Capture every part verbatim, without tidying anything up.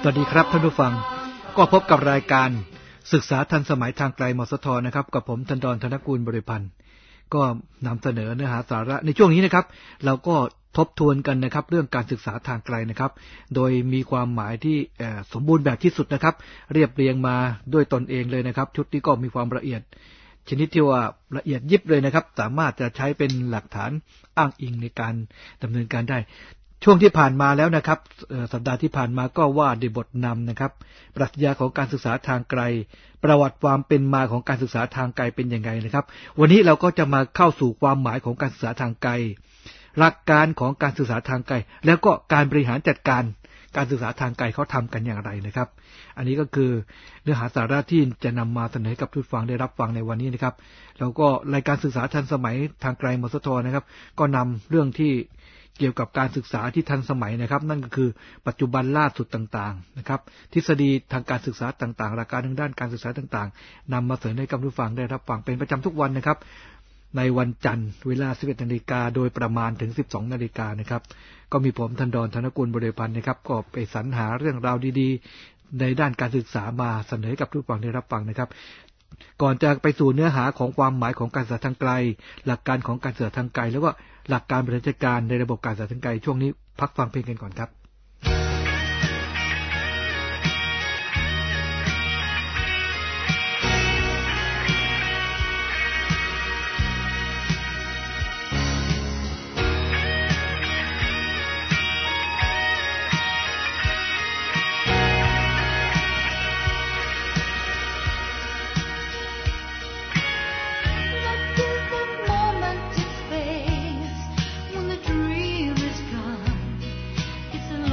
สวัสดีครับท่านผู้ฟังก็พบกับรายการศึกษาทันสมัยทางไกลมสทนะครับกับผมธนดรธนกูลบริพันธ์ก็นำเสนอเนื้อหาสาระในช่วงนี้นะครับเราก็ทบทวนกันนะครับเรื่องการศึกษาทางไกลนะครับโดยมีความหมายที่สมบูรณ์แบบที่สุดนะครับเรียบเรียงมาด้วยตนเองเลยนะครับชุดนี้ก็มีความละเอียดชนิดที่ว่าละเอียดยิบเลยนะครับสามารถจะใช้เป็นหลักฐานอ้างอิงในการดำเนินการได้ช่วงที่ผ่านมาแล้วนะครับสัปดาห์ที่ผ่านมาก็ว่าด้วยบทนำนะครับปรัชญาของการศึกษาทางไกลประวัติความเป็นมาของการศึกษาทางไกลเป็นยังไงนะครับวันนี้เราก็จะมาเข้าสู่ความหมายของการศึกษาทางไกลหลักการของการศึกษาทางไกลแล้วก็การบริหารจัดการการศึกษาทางไกลเขาทำกันอย่างไรนะครับอันนี้ก็คือเนื้อหาสาระที่จะนำมาเสนอกับทุกฟังได้รับฟังในวันนี้นะครับแล้วก็รายการศึกษาทันสมัยทางไกลมสทนะครับก็นำเรื่องที่เกี่ยวกับการศึกษาที่ทันสมัยนะครับนั่นก็คือปัจจุบันล่าสุดต่างๆนะครับทฤษฎีทางการศึกษาต่างๆหลักการทางด้านการศึกษาต่างๆนำมาเสนอให้กับผู้ฟังได้รับฟังเป็นประจำทุกวันนะครับในวันจันทร์เวลา สิบเอ็ดนาฬิกา โดยประมาณถึง สิบสองนาฬิกา นะครับก็มีผมธนดรธนกูลบริพันธ์นะครับก็ไปสรรหาเรื่องราวดีๆในด้านการศึกษามาเสนอให้กับผู้ฟังได้รับฟังนะครับก่อนจะไปสู่เนื้อหาของความหมายของการศึกษาทางไกลหลักการของการศึกษาทางไกลแล้วก็หลักการบริหารจัดการในระบบการศึกษาทางไกลช่วงนี้พักฟังเพลงกันก่อนครับ It's a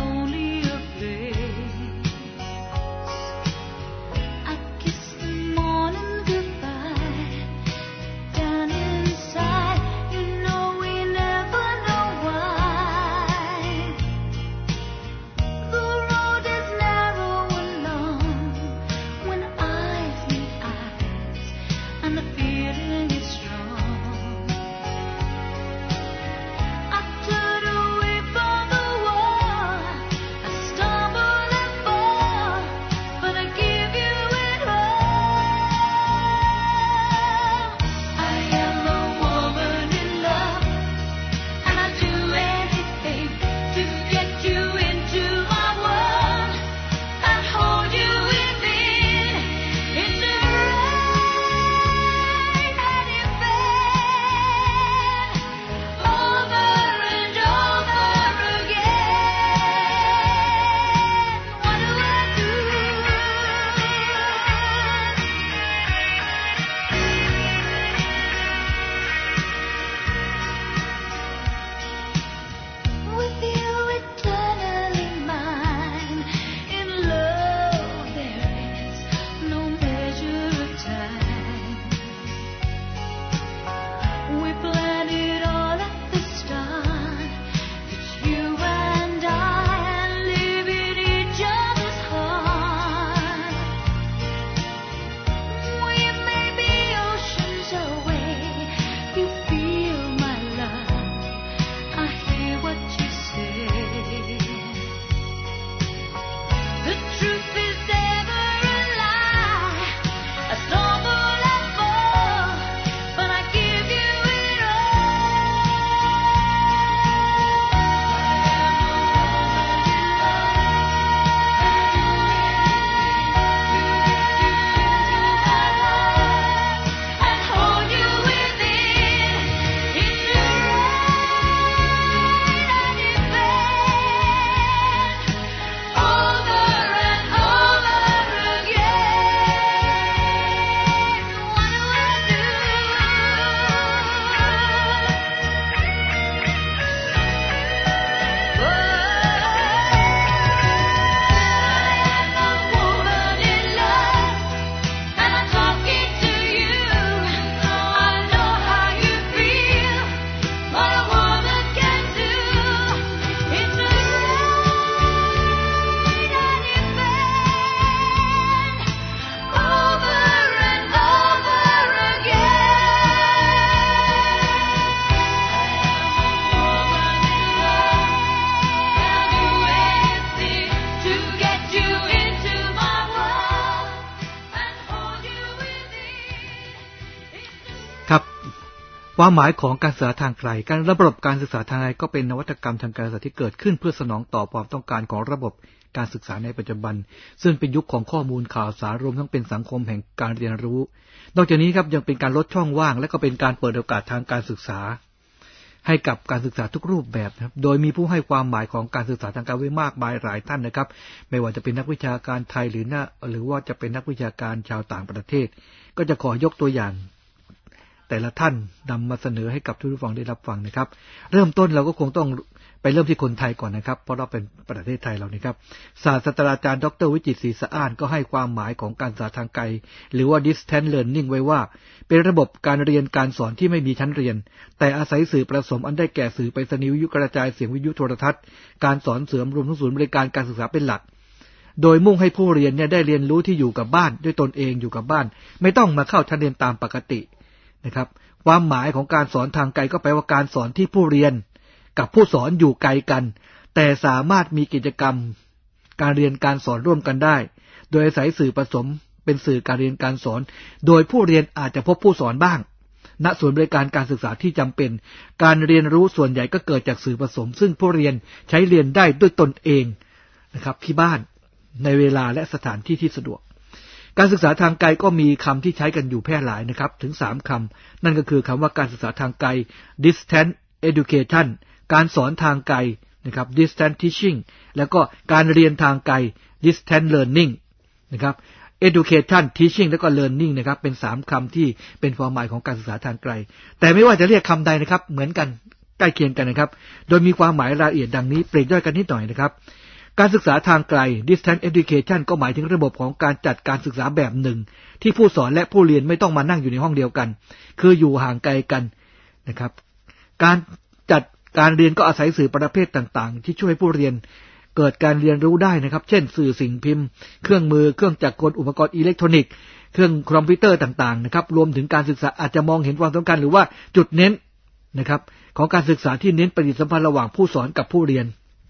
ความหมายของการศึกษาทางไกลการระบบการศึกษาทางไกลก็เป็นนวัตกรรมทางการศึกษาที่เกิดขึ้นเพื่อสนองต่อความต้องการของระบบการศึกษาในปัจจุบันซึ่งเป็นยุคของข้อมูลข่าวสารรวมทั้งเป็นสังคมแห่งการเรียนรู้นอกจากนี้ครับยังเป็นการลดช่องว่างและก็เป็นการเปิดโอกาสทางการศึกษาให้กับการศึกษาทุกรูปแบบนะครับโดยมีผู้ให้ความหมายของการศึกษาทางการไว้มากมายหลายท่านนะครับไม่ว่าจะเป็นนักวิชาการไทยหรือนะหรือว่าจะเป็นนักวิชาการชาวต่างประเทศก็จะขอยกตัวอย่างแต่ละท่านนำมาเสนอให้กับทุกผู้ฟังได้รับฟังนะครับเริ่มต้นเราก็คงต้องไปเริ่มที่คนไทยก่อนนะครับเพราะเราเป็นประเทศไทยเรานี่ครับศาสตราจารย์ดร.วิจิตรศรีสะอ้านก็ให้ความหมายของการศึกษาทางไกลหรือว่า distance learning ไว้ว่าเป็นระบบการเรียนการสอนที่ไม่มีชั้นเรียนแต่อาศัยสื่อผสมอันได้แก่สื่อไปรษณีย์วิทยุกระจายเสียงวิทยุโทรทัศน์การสอนเสริมรวมทั้งศูนย์บริการการศึกษาเป็นหลักโดยมุ่งให้ผู้เรียนเนี่ยได้เรียนรู้ที่อยู่กับบ้านด้วยตนเองอยู่กับบ้านไม่ต้องมาเข้าชั้นเรียนตามปกตินะครับความหมายของการสอนทางไกลก็แปลว่าการสอนที่ผู้เรียนกับผู้สอนอยู่ไกลกันแต่สามารถมีกิจกรรมการเรียนการสอนร่วมกันได้โดยอาศัยสื่อผสมเป็นสื่อการเรียนการสอนโดยผู้เรียนอาจจะพบผู้สอนบ้างณศูนย์บริการการศึกษาที่จำเป็นการเรียนรู้ส่วนใหญ่ก็เกิดจากสื่อผสมซึ่งผู้เรียนใช้เรียนได้ด้วยตนเองนะครับที่บ้านในเวลาและสถานที่ที่สะดวกการศึกษาทางไกลก็มีคำที่ใช้กันอยู่แพร่หลายนะครับถึงสามคำนั่นก็คือคำว่าการศึกษาทางไกล distance education การสอนทางไกลนะครับ distance teaching แล้วก็การเรียนทางไกล distance learning นะครับ education teaching แล้วก็ learning นะครับเป็นสามคำที่เป็นความหมายของการศึกษาทางไกลแต่ไม่ว่าจะเรียกคำใดนะครับเหมือนกันใกล้เคียงกันนะครับโดยมีความหมายรายละเอียดดังนี้เปรียบย่อยกันนิดหน่อยนะครับการศึกษาทางไกล distance education ก็หมายถึงระบบของการจัดการศึกษาแบบหนึ่งที่ผู้สอนและผู้เรียนไม่ต้องมานั่งอยู่ในห้องเดียวกันคืออยู่ห่างไกลกันนะครับการจัดการเรียนก็อาศัยสื่อประเภทต่างๆที่ช่วยผู้เรียนเกิดการเรียนรู้ได้นะครับเช่นสื่อสิ่งพิมพ์เครื่องมือเครื่องจักรกลอุปกรณ์อิเล็กทรอนิกส์เครื่องคอมพิวเตอร์ต่างๆนะครับรวมถึงการศึกษาอาจจะมองเห็นความสำคัญหรือว่าจุดเน้นนะครับของการศึกษาที่เน้นปฏิสัมพันธ์ระหว่างผู้สอนกับผู้เรียน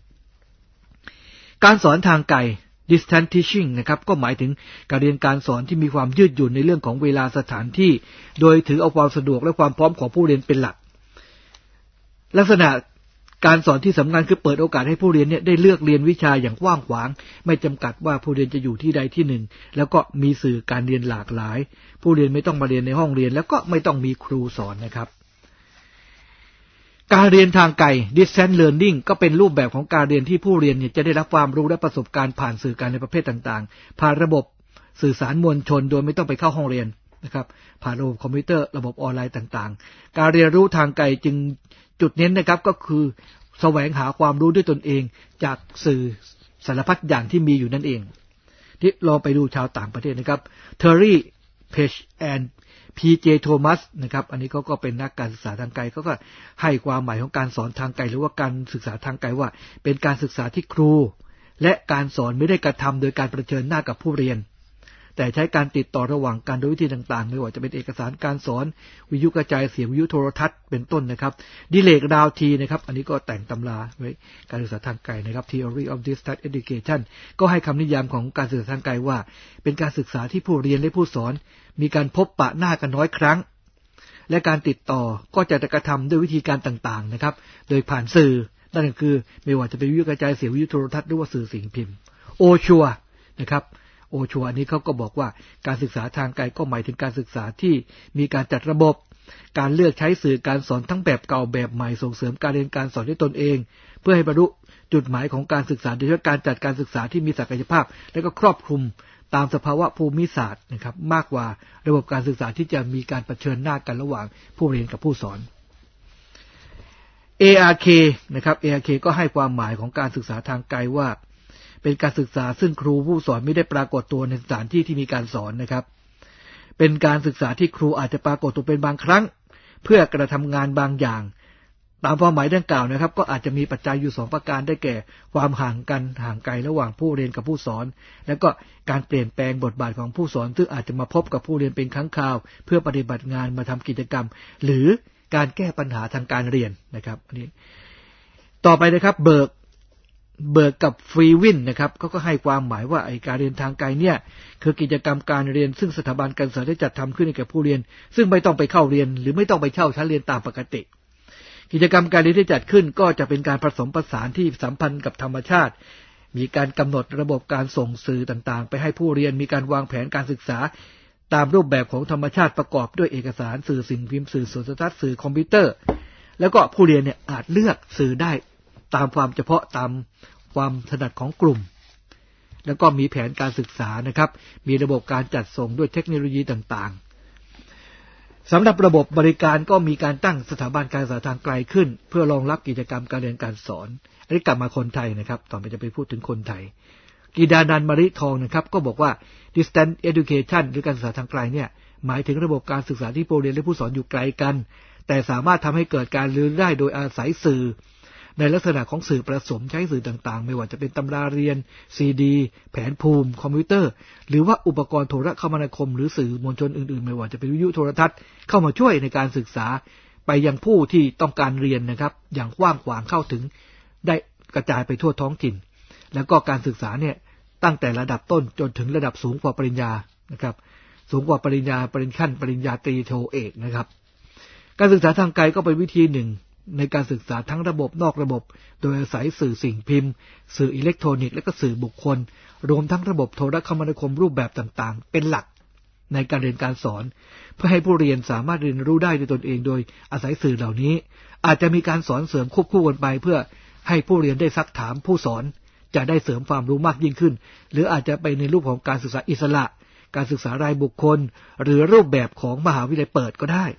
การสอนทางไกล distance teaching นะครับก็หมายถึงการเรียนการสอนที่มีความยืดหยุ่นในเรื่องของเวลาสถานที่โดยถือเอาความสะดวกและความพร้อมของผู้เรียนเป็นหลักลักษณะการสอนที่สำคัญคือเปิดโอกาสให้ผู้เรียนเนี่ยได้เลือกเรียนวิชาอย่างกว้างขวางไม่จำกัดว่าผู้เรียนจะอยู่ที่ใดที่หนึ่งแล้วก็มีสื่อการเรียนหลากหลายผู้เรียนไม่ต้องมาเรียนในห้องเรียนแล้วก็ไม่ต้องมีครูสอนนะครับการเรียนทางไกล distance learning ก็เป็นรูปแบบของการเรียนที่ผู้เรียนเนี่ยจะได้รับความรู้และประสบการณ์ผ่านสื่อการในประเภทต่างๆผ่านระบบสื่อสารมวลชนโดยไม่ต้องไปเข้าห้องเรียนนะครับผ่านระบบคอมพิวเตอร์ระบบออนไลน์ต่างๆการเรียนรู้ทางไกลจึงจุดเน้นนะครับก็คือแสวงหาความรู้ด้วยตนเองจากสื่อสารพัดอย่างที่มีอยู่นั่นเองที่ลองไปดูชาวต่างประเทศนะครับเทอร์รี่เพจแอนด์พี เจ โทมัสนะครับอันนี้เขาก็เป็นนักการศึกษาทางไกลเขาก็ให้ความหมายของการสอนทางไกลหรือว่าการศึกษาทางไกลว่าเป็นการศึกษาที่ครูและการสอนไม่ได้กระทำโดยการเผชิญหน้ากับผู้เรียนแต่ใช้การติดต่อระหว่างกันโดยวิธีต่างๆไม่ว่าจะเป็นเอกสารการสอนวิทยุกระจายเสียงวิทยุโทรทัศน์เป็นต้นนะครับดิเลกดาวทีนะครับอันนี้ก็แต่งตำราไว้การศึกษาทางไกลนะครับ Theory of Distance Education ก็ให้คำนิยามของการศึกษาทางไกลว่าเป็นการศึกษาที่ผู้เรียนและผู้สอนมีการพบปะหน้ากันน้อยครั้งและการติดต่อก็จะกระทำด้วยวิธีการต่างๆนะครับโดยผ่านสื่อนั่นก็คือไม่ว่าจะเป็นวิทยุกระจายเสียงวิทยุโทรทัศน์หรือว่าสื่อสิ่งพิมพ์โอชัวนะครับโอชัวอันนี้เขาก็บอกว่าการศึกษาทางไกลก็หมายถึงการศึกษาที่มีการจัดระบบการเลือกใช้สื่อการสอนทั้งแบบเก่าแบบใหม่ส่งเสริมการเรียนการสอนด้วยตนเองเพื่อให้บรรลุจุดหมายของการศึกษาโดยเฉพาะการจัดการศึกษาที่มีศักยภาพและก็ครอบคลุมตามสภาวะภูมิศาสตร์นะครับมากกว่าระบบการศึกษาที่จะมีการเผชิญหน้ากันระหว่างผู้เรียนกับผู้สอน เอ อาร์ เค นะครับ เอ อาร์ เค ก็ให้ความหมายของการศึกษาทางไกลว่าเป็นการศึกษาซึ่งครูผู้สอนไม่ได้ปรากฏตัวในสถานที่ที่มีการสอนนะครับเป็นการศึกษาที่ครูอาจจะปรากฏตัวเป็นบางครั้งเพื่อกระทำงานบางอย่างตามความหมายดังกล่าวนะครับก็อาจจะมีปัจจัยอยู่สองประการได้แก่ความห่างกันห่างไกลระหว่างผู้เรียนกับผู้สอนแล้วก็การเปลี่ยนแปลงบทบาทของผู้สอนซึ่งอาจจะมาพบกับผู้เรียนเป็นครั้งคราวเพื่อปฏิบัติงานมาทำกิจกรรมหรือการแก้ปัญหาทางการเรียนนะครับอันนี้ต่อไปนะครับเบิร์กเบิร์กกับฟรีวินนะครับเขาก็ให้ความหมายว่าไอ้การเรียนทางไกลเนี่ยคือกิจกรรมการเรียนซึ่งสถาบันการศึกษาได้จัดทำขึ้นให้แก่ผู้เรียนซึ่งไม่ต้องไปเข้าเรียนหรือไม่ต้องไปเช่าชั้นเรียนตามปกติกิจกรรมการเรียนที่จัดขึ้นก็จะเป็นการผสมผสานที่สัมพันธ์กับธรรมชาติมีการกำหนดระบบการส่งสื่อต่างๆไปให้ผู้เรียนมีการวางแผนการศึกษาตามรูปแบบของธรรมชาติประกอบด้วยเอกสารสื่อสิ่งพิมพ์สื่อโทรทัศน์สื่อคอมพิวเตอร์แล้วก็ผู้เรียนเนี่ยอาจเลือกสื่อได้ตามความเฉพาะตามความถนัดของกลุ่มแล้วก็มีแผนการศึกษานะครับมีระบบการจัดส่งด้วยเทคโนโลยีต่างๆสำหรับระบบบริการก็มีการตั้งสถาบันการศึกษาทางไกลขึ้นเพื่อรองรับกิจกรรมการเรียนการสอนอันนี้กลับมาคนไทยนะครับต่อไปจะไปพูดถึงคนไทยกีดานันท์ มริทองนะครับก็บอกว่า distance education หรือการศึกษาทางไกลเนี่ยหมายถึงระบบการศึกษาที่ผู้เรียนและผู้สอนอยู่ไกลกันแต่สามารถทำให้เกิดการเรียนได้โดยอาศัยสื่อในลักษณะของสื่อผสมใช้สื่อต่างๆไม่ว่าจะเป็นตำราเรียนซีดีแผนภูมิคอมพิวเตอร์หรือว่าอุปกรณ์โทรคมนาคมหรือสื่อมวลชนอื่นๆไม่ว่าจะเป็นวิทยุโทรทัศน์เข้ามาช่วยในการศึกษาไปยังผู้ที่ต้องการเรียนนะครับอย่างกว้างขวางเข้าถึงได้กระจายไปทั่วท้องถิ่นแล้วก็การศึกษาเนี่ยตั้งแต่ระดับต้นจนถึงระดับสูงกว่าปริญญานะครับสูงกว่าปริญญาปริญญาขั้นปริญญาตรีโทเอกนะครับการศึกษาทางไกลก็เป็นวิธีหนึ่งในการศึกษาทั้งระบบนอกระบบโดยอาศัยสื่อสิ่งพิมพ์สื่ออิเล็กทรอนิกส์และก็สื่อบุคคลรวมทั้งระบบโทรคมนาคมรูปแบบต่างๆเป็นหลักในการเรียนการสอนเพื่อให้ผู้เรียนสามารถเรียนรู้ได้ด้วยตนเองโดยอาศัยสื่อเหล่านี้อาจจะมีการสอนเสริมควบคู่กันไปเพื่อให้ผู้เรียนได้ซักถามผู้สอนจะได้เสริมความรู้มากยิ่งขึ้นหรืออาจจะไปในรูปของการศึกษาอิสระการศึกษารายบุคคลหรือรูปแบบของมหาวิทยาลัยเปิดก็ได้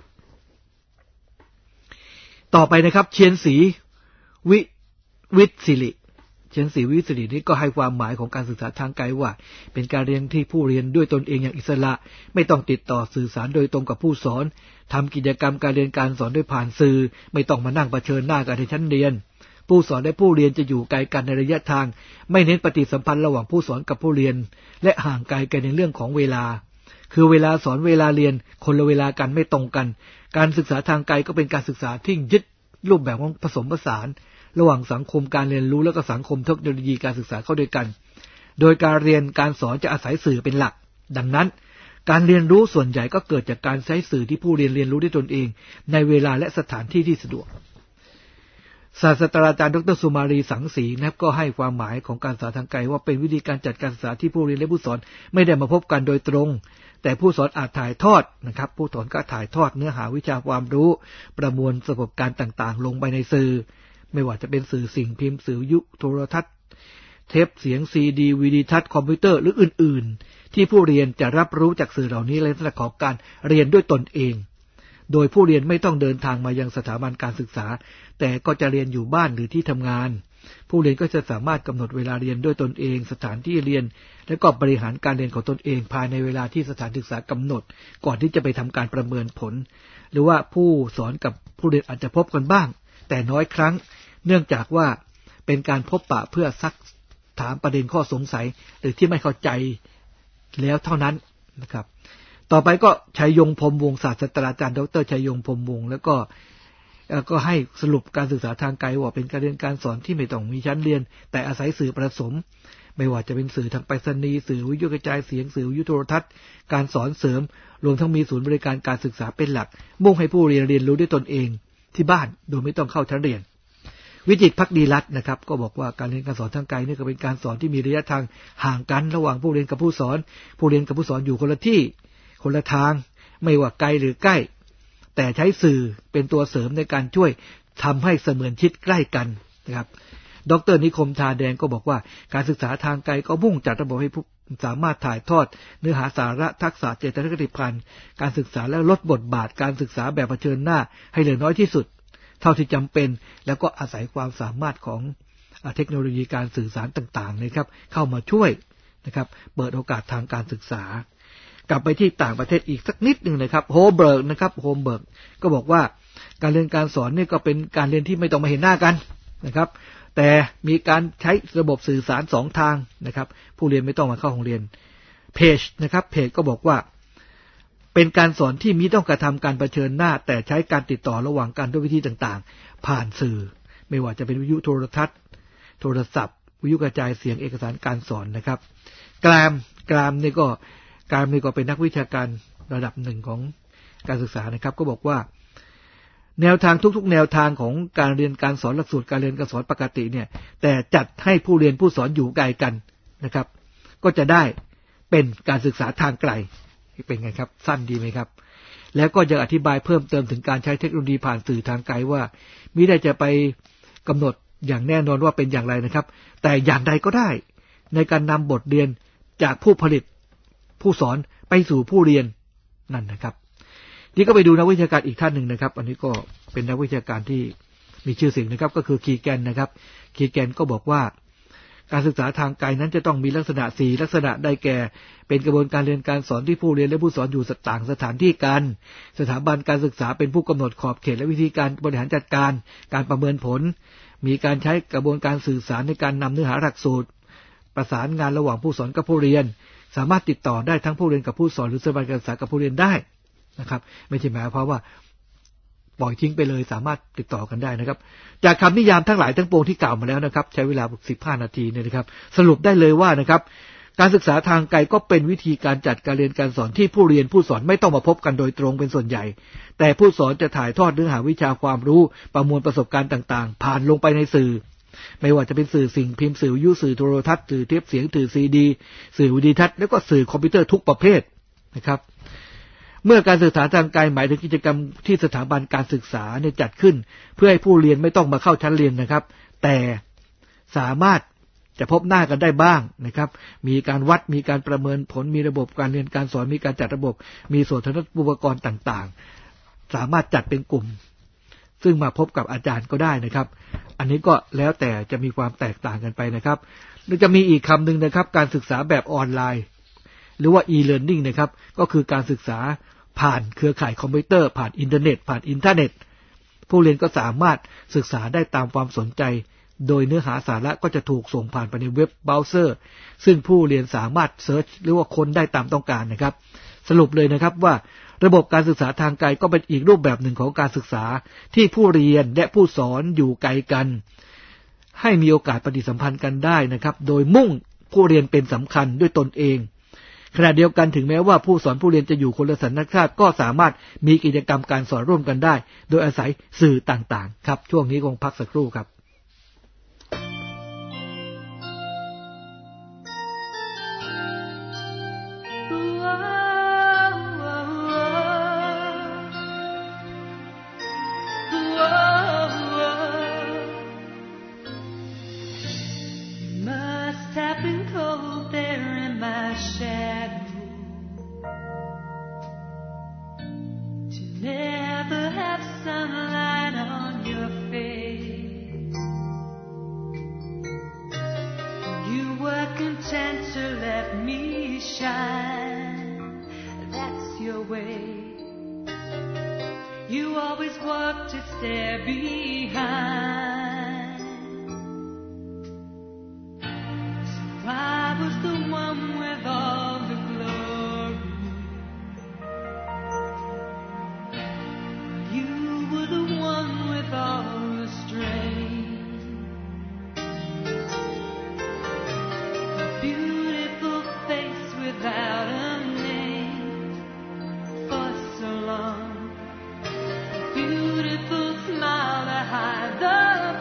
ต่อไปนะครับเชียนศรีวิวิศิริเชียนศรีวิศิรินี้ก็ให้ความหมายของการศึกษาทางไกลว่าเป็นการเรียนที่ผู้เรียนด้วยตนเองอย่างอิสระไม่ต้องติดต่อสื่อสารโดยตรงกับผู้สอนทำกิจกรรมการเรียนการสอนด้วยผ่านสื่อไม่ต้องมานั่งเผชิญหน้ากันในชั้นเรียนผู้สอนและผู้เรียนจะอยู่ไกลกันในระยะทางไม่เน้นปฏิสัมพันธ์ระหว่างผู้สอนกับผู้เรียนและห่างไกลกันในเรื่องของเวลาคือเวลาสอนเวลาเรียนคนละเวลากันไม่ตรงกันการศึกษาทางไกลก็เป็นการศึกษาที่ยึดรูปแบบของผสมผสานระหว่างสังคมการเรียนรู้และก็สังคมเทคโนโลยีการศึกษาเข้าด้วยกันโดยการเรียนการสอนจะอาศัยสื่อเป็นหลักดังนั้นการเรียนรู้ส่วนใหญ่ก็เกิดจากการใช้สื่อที่ผู้เรียนเรียนรู้ด้วยตนเองในเวลาและสถานที่ที่สะดวกศาสตราจารย์ดรสุมาลีสังสีนะครับก็ให้ความหมายของการศึกษาทางไกลว่าเป็นวิธีการจัดการศึกษาที่ผู้เรียนและผู้สอนไม่ได้มาพบกันโดยตรงแต่ผู้สอนอาจถ่ายทอดนะครับผู้สอนก็ถ่ายทอดเนื้อหาวิชาความรู้ประมวลประสบการณ์ต่างๆลงไปในสื่อไม่ว่าจะเป็นสื่อสิ่งพิมพ์สื่อยุโทรทัศน์เทปเสียงซีดีวีดีทัศน์คอมพิวเตอร์หรืออื่นๆที่ผู้เรียนจะรับรู้จากสื่อเหล่านี้ในลักษณะของการเรียนด้วยตนเองโดยผู้เรียนไม่ต้องเดินทางมายังสถาบันการศึกษาแต่ก็จะเรียนอยู่บ้านหรือที่ทำงานผู้เรียนก็จะสามารถกำหนดเวลาเรียนด้วยตนเองสถานที่เรียนและก็บริหารการเรียนของตนเองภายในเวลาที่สถานศึกษากำหนดก่อนที่จะไปทำการประเมินผลหรือว่าผู้สอนกับผู้เรียนอาจจะพบกันบ้างแต่น้อยครั้งเนื่องจากว่าเป็นการพบปะเพื่อซักถามประเด็นข้อสงสัยหรือที่ไม่เข้าใจแล้วเท่านั้นนะครับต่อไปก็ชัยยงพรหมวงศ์ศาสตราจารย์ดรชัยยงพรหมวงศ์แล้วก็ก็ให้สรุปการศึกษาทางไกลว่าเป็นการเรียนการสอนที่ไม่ต้องมีชั้นเรียนแต่อาศัยสื่อผสมไม่ว่าจะเป็นสื่อทางไปรษณีย์สื่อวิทยุกระจายเสียงสื่อวิทยุโทรทัศน์การสอนเสริมรวมทั้งมีศูนย์บริการการศึกษาเป็นหลักมุ่งให้ผู้เรียนเรียนรู้ด้วยตนเองที่บ้านโดยไม่ต้องเข้าชั้นเรียนวิจิตรภักดีรัตน์นะครับก็บอกว่าการเรียนการสอนทางไกลนี่ก็เป็นการสอนที่มีระยะทางห่างกันระหว่างผู้เรียนกับผู้สอนผู้เรียนกับผู้สอนอยู่คนละที่คนละทางไม่ว่าไกลหรือใกล้แต่ใช้สื่อเป็นตัวเสริมในการช่วยทำให้เสมือนชิดใกล้กันนะครับดร.นิคมชาแดงก็บอกว่าการศึกษาทางไกลก็มุ่งจัดระบบให้ผู้สามารถถ่ายทอดเนื้อหาสาระทักษะเจตนคติพันธ์การศึกษาและลดบทบาทการศึกษาแบบเผชิญหน้าให้เหลือน้อยที่สุดเท่าที่จำเป็นแล้วก็อาศัยความสามารถของเทคโนโลยีการสื่อสารต่างๆนะครับเข้ามาช่วยนะครับเปิดโอกาสทางการศึกษากลับไปที่ต่างประเทศอีกสักนิดหนึ่งนะครับโฮเบิร์กนะครับโฮเบิร์กก็บอกว่าการเรียนการสอนนี่ก็เป็นการเรียนที่ไม่ต้องมาเห็นหน้ากันนะครับแต่มีการใช้ระบบสื่อสารสองทางนะครับผู้เรียนไม่ต้องมาเข้าห้องเรียนเพจนะครับเพจก็บอกว่าเป็นการสอนที่มิต้องกระทำการเผชิญหน้าแต่ใช้การติดต่อระหว่างกันด้วยวิธีต่างๆผ่านสื่อไม่ว่าจะเป็นวิทยุโทรทัศน์โทรศัพท์วิทยุกระจายเสียงเอกสารการสอนนะครับกรามกรามนี่ก็กรามนี่ก็เป็นนักวิชาการระดับหนึ่งของการศึกษานะครับก็บอกว่าแนวทางทุกๆแนวทางของการเรียนการสอนหลักสูตรการเรียนการสอนปกติเนี่ยแต่จัดให้ผู้เรียนผู้สอนอยู่ไกลกันนะครับก็จะได้เป็นการศึกษาทางไกลเป็นไงครับสั้นดีไหมครับแล้วก็ยังอธิบายเพิ่มเติมถึงการใช้เทคโนโลยีผ่านสื่อทางไกลว่ามิได้จะไปกำหนดอย่างแน่นอนว่าเป็นอย่างไรนะครับแต่อย่างใดก็ได้ในการนำบทเรียนจากผู้ผลิตผู้สอนไปสู่ผู้เรียนนั่นนะครับนี่ก็ไปดูนักวิชาการอีกท่านหนึ่งนะครับอันนี้ก็เป็นนักวิชาการที่มีชื่อเสียงนะครับก็คือคีแกนนะครับคีแกนก็บอกว่าการศึกษาทางไกลนั้นจะต้องมีลักษณะสี่ลักษณะได้แก่เป็นกระบวนการเรียนการสอนที่ผู้เรียนและผู้สอนอยู่ต่างสถานที่กันสถาบันการศึกษาเป็นผู้กำหนดขอบเขตและวิธีการบริหารจัดการการประเมินผลมีการใช้กระบวนการสื่อสารในการนำเนื้อหาหลักสูตรประสานงานระหว่างผู้สอนกับผู้เรียนสามารถติดต่อได้ทั้งผู้เรียนกับผู้สอนหรือสถาบันการศึกษากับผู้เรียนได้นะครับไม่ใช่หมายความว่าปล่อยทิ้งไปเลยสามารถติดต่อกันได้นะครับจากคำนิยามทั้งหลายทั้งปวงที่กล่าวมาแล้วนะครับใช้เวลาสิบห้านาทีเนี่ยนะครับสรุปได้เลยว่านะครับการศึกษาทางไกลก็เป็นวิธีการจัดการเรียนการสอนที่ผู้เรียนผู้สอนไม่ต้องมาพบกันโดยตรงเป็นส่วนใหญ่แต่ผู้สอนจะถ่ายทอดเนื้อหาวิชาความรู้ประมวลประสบการณ์ต่างๆผ่านลงไปในสื่อไม่ว่าจะเป็นสื่อสิ่งพิมพ์สื่อวิทยุสื่อโทรทัศน์สื่อเทปเสียงสื่อซีดีสื่อวิดีทัศน์แล้วก็สื่อคอมพิวเตอร์ทุกประเภทนะครับเมื่อการศึกษาทางไกลหมายถึงกิจกรรมที่สถาบันการศึกษาเนี่ยจัดขึ้นเพื่อให้ผู้เรียนไม่ต้องมาเข้าชั้นเรียนนะครับแต่สามารถจะพบหน้ากันได้บ้างนะครับมีการวัดมีการประเมินผลมีระบบการเรียนการสอนมีการจัดระบบมีส่วนทางอุปกรณ์ต่างๆสามารถจัดเป็นกลุ่มซึ่งมาพบกับอาจารย์ก็ได้นะครับอันนี้ก็แล้วแต่จะมีความแตกต่างกันไปนะครับหรือจะมีอีกคำหนึ่งนะครับการศึกษาแบบออนไลน์หรือว่า e-learning นะครับก็คือการศึกษาผ่านเครือข่ายคอมพิวเตอร์ผ่านอินเทอร์เน็ตผ่านอินเทอร์เน็ตผู้เรียนก็สามารถศึกษาได้ตามความสนใจโดยเนื้อหาสาระก็จะถูกส่งผ่านไปในเว็บเบราว์เซอร์ซึ่งผู้เรียนสามารถเซิร์ชหรือว่าค้นได้ตามต้องการนะครับสรุปเลยนะครับว่าระบบการศึกษาทางไกลก็เป็นอีกรูปแบบหนึ่งของการศึกษาที่ผู้เรียนและผู้สอนอยู่ไกลกันให้มีโอกาสปฏิสัมพันธ์กันได้นะครับโดยมุ่งผู้เรียนเป็นสำคัญด้วยตนเองขณะเดียวกันถึงแม้ว่าผู้สอนผู้เรียนจะอยู่คนละสัญชาติก็สามารถมีกิจกรรมการสอนร่วมกันได้โดยอาศัยสื่อต่างๆครับช่วงนี้คงพักสักครู่ครับ You always walk to stare behind. So I was the one with all the glory. You were the one with all the strength. A beautiful face without a name for so long. Beautiful smile to hide the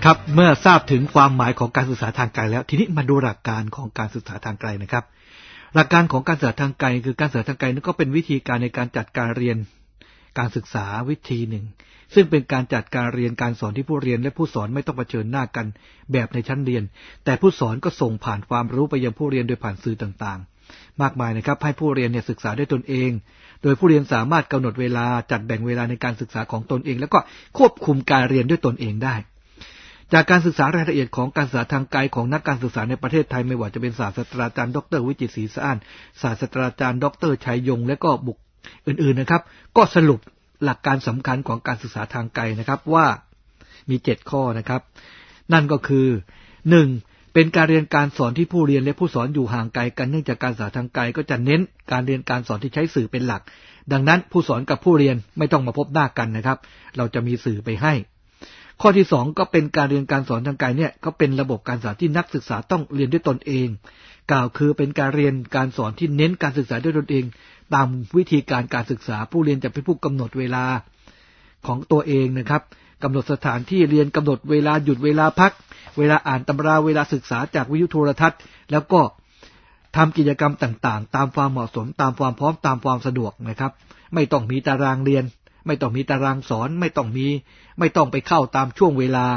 ครับเมื่อทราบถึงความหมายของการศึกษาทางไกลแล้วทีนี้มาดูหลักการของการศึกษาทางไกลนะครับหลักการของการศึกษาทางไกลคือการศึกษาทางไกลนั้นก็เป็นวิธีการในการจัดการเรียนการศึกษาวิธีหนึ่งซึ่งเป็นการจัดการเรียนการสอนที่ผู้เรียนและผู้สอนไม่ต้องเผชิญหน้ากันแบบในชั้นเรียนแต่ผู้สอนก็ส่งผ่านความรู้ไปยังผู้เรียนโดยผ่านสื่อต่างๆมากมายนะครับให้ผู้เรียนเนี่ยศึกษาด้วยตนเองโดยผู้เรียนสามารถกำหนดเวลาจัดแบ่งเวลาในการศึกษาของตนเองแล้วก็ควบคุมการเรียนด้วยตนเองได้จากการศึกษารายละเอียดของการศึกษาทางไกลของนักการศึกษาในประเทศไทยไม่ว่าจะเป็นศาสตราจารย์ดรวิจิตรศรีสะอ้านศาสตราจารย์ดรชัยยงและก็บุคอื่นๆนะครับก็สรุปหลักการสำคัญของการศึกษาทางไกลนะครับว่ามีเจ็ดข้อนะครับนั่นก็คือหนึ่งเป็นการเรียนการสอนที่ผู้เรียนและผู้สอนอยู่ห่างไกลกันเนื่องจากการศึกษาทางไกลก็จะเน้นการเรียนการสอนที่ใช้สื่อเป็นหลักดังนั้นผู้สอนกับผู้เรียนไม่ต้องมาพบหน้ากันนะครับเราจะมีสื่อไปให้ข้อที่สองก็เป็นการเรียนการสอนทางไกลเนี่ยก็เป็นระบบการศึกษาที่นักศึกษาต้องเรียนด้วยตนเองกล่าวคือเป็นการเรียนการสอนที่เน้นการศึกษาด้วยตนเองตามวิธีการการศึกษาผู้เรียนจะเป็นผู้กำหนดเวลาของตัวเองนะครับกำหนดสถานที่เรียนกำหนดเวลาหยุดเวลาพักเวลาอ่านตำราเวลาศึกษาจากวิทยุโทรทัศน์แล้วก็ทำกิจกรรมต่างๆตามความเหมาะสมตามความพร้อมตามความสะดวกนะครับไม่ต้องมีตารางเรียนไม่ต้องมีตารางสอนไม่ต้องมีไม่ต้องไปเข้าตามช่วงเวลา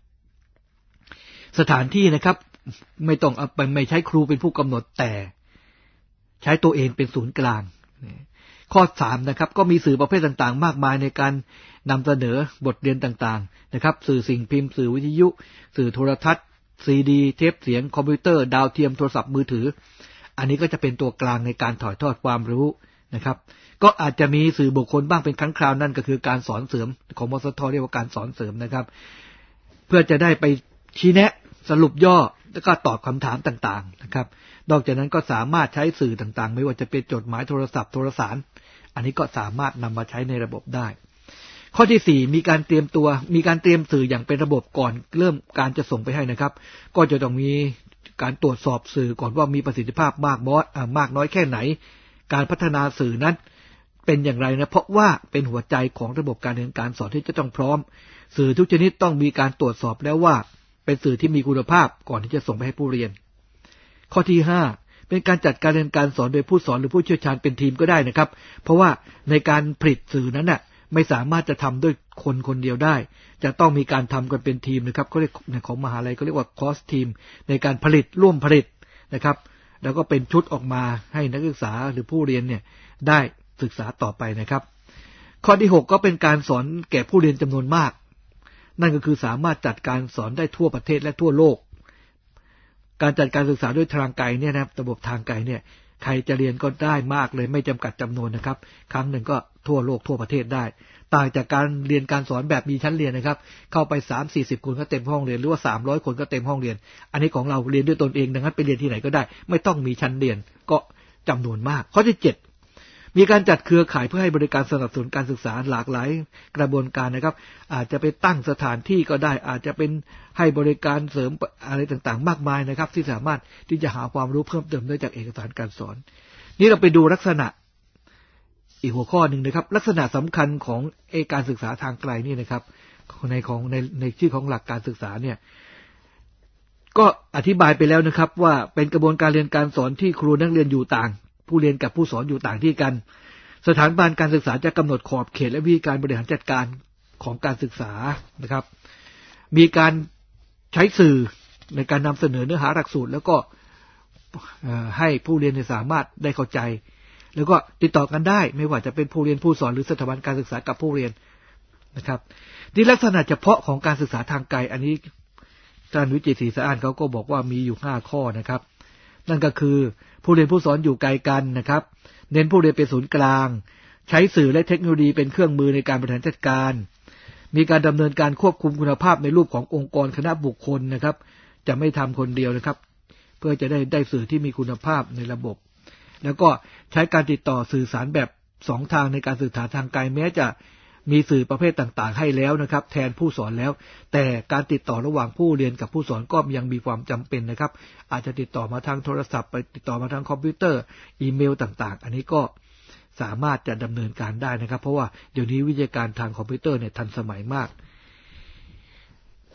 สถานที่นะครับไม่ต้องเอาไปไม่ใช้ครูเป็นผู้กำหนดแต่ใช้ตัวเองเป็นศูนย์กลางข้อสามนะครับก็มีสื่อประเภทต่างๆมากมายในการนำเสนอบทเรียนต่างๆนะครับสื่อสิ่งพิมพ์สื่อวิทยุสื่อโทรทัศน์ซีดีเทปเสียงคอมพิวเตอร์ดาวเทียมโทรศัพท์มือถืออันนี้ก็จะเป็นตัวกลางในการถ่ายทอดความรู้นะครับก็อาจจะมีสื่อบุคคลบ้างเป็นครั้งคราวนั่นก็คือการสอนเสริมของมสทเรียกว่าการสอนเสริมนะครับเพื่อจะได้ไปชี้แนะสรุปย่อแล้วก็ตอบคำถามต่างๆนะครับนอกจากนั้นก็สามารถใช้สื่อต่างๆไม่ว่าจะเป็นจดหมายโทรศัพท์โทรสารอันนี้ก็สามารถนำมาใช้ในระบบได้ข้อที่สี่มีการเตรียมตัวมีการเตรียมสื่ออย่างเป็นระบบก่อนเริ่มการจะส่งไปให้นะครับก็จะต้องมีการตรวจสอบสื่อก่อนว่ามีประสิทธิภาพมากน้อยมากน้อยแค่ไหนการพัฒนาสื่อนั้นเป็นอย่างไรนะเพราะว่าเป็นหัวใจของระบบการเรียนการสอนที่จะต้องพร้อมสื่อทุกชนิดต้องมีการตรวจสอบแล้วว่าเป็นสื่อที่มีคุณภาพก่อนที่จะส่งไปให้ผู้เรียนข้อที่ห้าเป็นการจัดการเรียนการสอนโดยผู้สอนหรือผู้เชี่ยวชาญเป็นทีมก็ได้นะครับเพราะว่าในการผลิตสื่อนั้นน่ะไม่สามารถจะทำด้วยคนคนเดียวได้จะต้องมีการทำกันเป็นทีมนะครับเขาเรียกของมหาลัยเขาเรียกว่าคอสทีมในการผลิตร่วมผลิตนะครับแล้วก็เป็นชุดออกมาให้นักศึกษาหรือผู้เรียนเนี่ยได้ศึกษาต่อไปนะครับข้อที่หกก็เป็นการสอนแก่ผู้เรียนจำนวนมากนั่นก็คือสามารถจัดการสอนได้ทั่วประเทศและทั่วโลกการจัดการศึกษาด้วยทางไกลเนี่ยนะระบบทางไกลเนี่ยใครจะเรียนก็ได้มากเลยไม่จำกัดจำนวนนะครับครั้งหนึ่งก็ทั่วโลกทั่วประเทศได้ต่างจากการเรียนการสอนแบบมีชั้นเรียนนะครับเข้าไป สามถึงสี่สิบ คนก็เต็มห้องเรียนหรือว่าสามร้อยคนก็เต็มห้องเรียนอันนี้ของเราเรียนด้วยตนเองดังนั้นไปเรียนที่ไหนก็ได้ไม่ต้องมีชั้นเรียนก็จำนวนมากข้อที่เจ็ดมีการจัดเครือข่ายเพื่อให้บริการสนับสนุนการศึกษาหลากหลายกระบวนการนะครับอาจจะไปตั้งสถานที่ก็ได้อาจจะเป็นให้บริการเสริมอะไรต่างๆมากมายนะครับที่สามารถที่จะหาความรู้เพิ่มเติมได้จากเอกสารการสอนนี่เราไปดูลักษณะอีกหัวข้อหนึ่งนะครับลักษณะสำคัญของเอการศึกษาทางไกลนี่นะครับในของในในชื่อของหลักการศึกษาเนี่ยก็อธิบายไปแล้วนะครับว่าเป็นกระบวนการเรียนการสอนที่ครูนักเรียนอยู่ต่างผู้เรียนกับผู้สอนอยู่ต่างที่กันสถาบันการศึกษาจะกำหนดขอบเขตและวิธีการบริหารจัดการของการศึกษานะครับมีการใช้สื่อในการนำเสนอเนื้อหาหลักสูตรแล้วก็ให้ผู้เรียนสามารถได้เข้าใจแล้วก็ติดต่อกันได้ไม่ว่าจะเป็นผู้เรียนผู้สอนหรือสถาบันการศึกษากับผู้เรียนนะครับที่ลักษณะเฉพาะของการศึกษาทางไกลอันนี้ท่านวิจิตรศรีสะอ้านเขาก็บอกว่ามีอยู่ห้าข้อนะครับนั่นก็คือผู้เรียนผู้สอนอยู่ไกลกันนะครับเน้นผู้เรียนเป็นศูนย์กลางใช้สื่อและเทคโนโลยีเป็นเครื่องมือในการบริหารจัดการมีการดำเนินการควบคุมคุณภาพในรูปขององค์กรคณะบุคคลนะครับจะไม่ทำคนเดียวนะครับเพื่อจะได้ได้สื่อที่มีคุณภาพในระบบแล้วก็ใช้การติดต่อสื่อสารแบบสองทางในการสื่อสารทางไกลแม้จะมีสื่อประเภทต่างๆให้แล้วนะครับแทนผู้สอนแล้วแต่การติดต่อระหว่างผู้เรียนกับผู้สอนก็ยังมีความจำเป็นนะครับอาจจะติดต่อมาทางโทรศัพท์ไปติดต่อมาทางคอมพิวเตอร์อีเมลต่างๆอันนี้ก็สามารถจะดำเนินการได้นะครับเพราะว่าเดี๋ยวนี้วิทยาการทางคอมพิวเตอร์เนี่ยทันสมัยมาก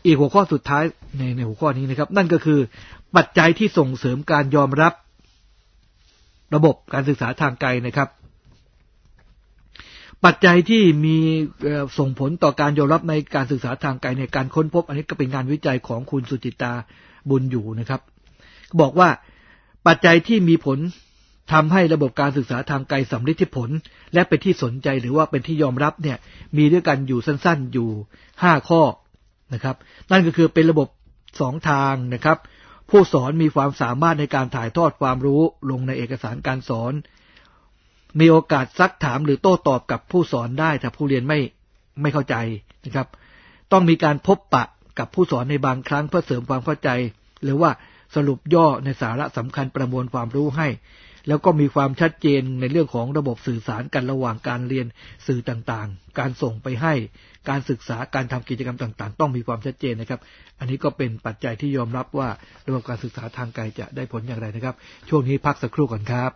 อีกหัวข้อสุดท้ายในในหัวข้อนี้นะครับนั่นก็คือปัจจัยที่ส่งเสริมการยอมรับระบบการศึกษาทางไกลนะครับปัจจัยที่มีส่งผลต่อการยอมรับในการศึกษาทางไกลในการค้นพบอันนี้ก็เป็นงานวิจัยของคุณสุจิตาบุญอยู่นะครับบอกว่าปัจจัยที่มีผลทำให้ระบบการศึกษาทางไกลสำลิดผลและเป็นที่สนใจหรือว่าเป็นที่ยอมรับเนี่ยมีด้วยกันอยู่สั้นๆอยู่ห้าข้อนะครับนั่นก็คือเป็นระบบสองทางนะครับผู้สอนมีความสามารถในการถ่ายทอดความรู้ลงในเอกสารการสอนมีโอกาสซักถามหรือโต้ตอบกับผู้สอนได้ถ้าผู้เรียนไม่ไม่เข้าใจนะครับต้องมีการพบปะกับผู้สอนในบางครั้งเพื่อเสริมความเข้าใจหรือว่าสรุปย่อในสาระสำคัญประมวลความรู้ให้แล้วก็มีความชัดเจนในเรื่องของระบบสื่อสารกันระหว่างการเรียนสื่อต่างๆการส่งไปให้การศึกษาการทำกิจกรรมต่างๆต้องมีความชัดเจนนะครับอันนี้ก็เป็นปัจจัยที่ยอมรับว่าระบบการศึกษาทางไกลจะได้ผลอย่างไรนะครับช่วงนี้พักสักครู่ก่อนครับ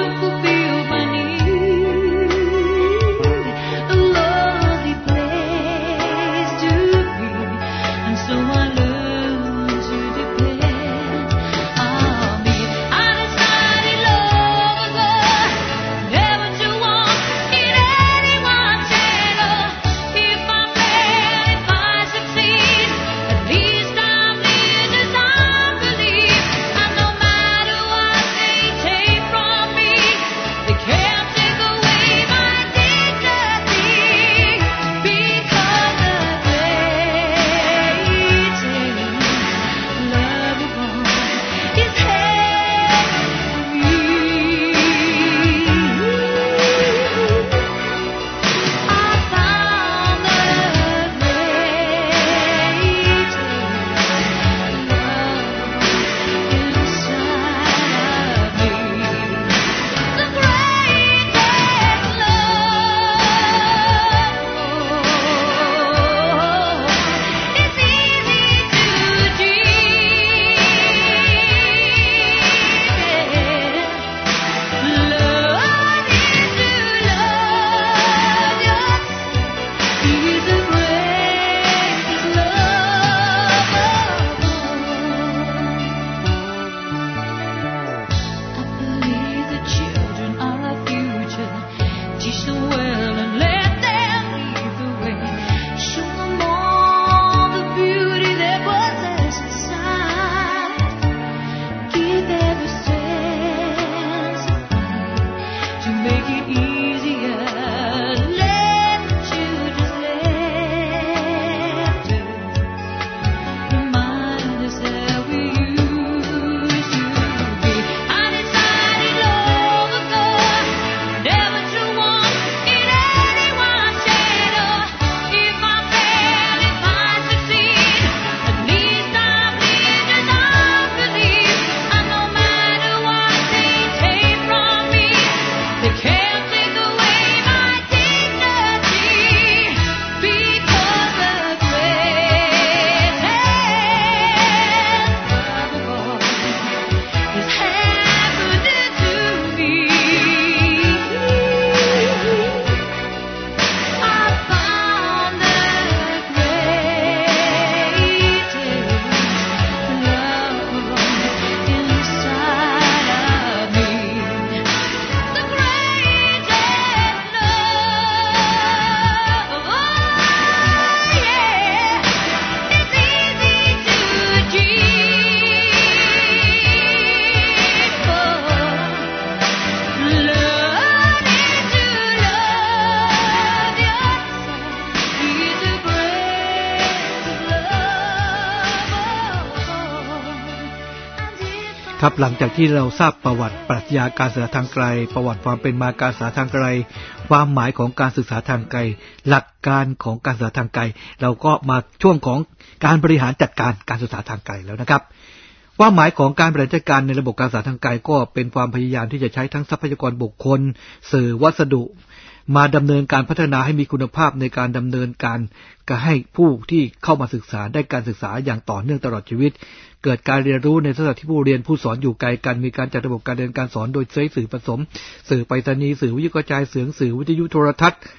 Place ครับหลังจากที่เราทราบประวัติปรัชญาการศึกษาทางไกลประวัติความเป็นมาการศึกษาทางไกลความหมายของการศึกษาทางไกลหลักการของการศึกษาทางไกลเราก็มาช่วงของการบริหารจัดการการศึกษาทางไกลแล้วนะครับความหมายของการบริหารจัดการในระบบการศึกษาทางไกลก็เป็นความพยายามที่จะใช้ทั้งทรัพยากรบุคคลสื่อวัสดุมาดำเนินการพัฒนาให้มีคุณภาพในการดำเนินการก็ให้ผู้ที่เข้ามาศึกษาได้การศึกษาอย่างต่อเนื่องตลอดชีวิตเกิดการเรียนรู้ในสถานที่ผู้เรียนผู้สอนอยู่ไกลกันมีการจัดระบบการเรียนการสอนโดยใช้สื่อผสมสื่อไปรษณีย์สื่อวิทยุกระจายเสียงสื่อวิทยุโทรทัศน์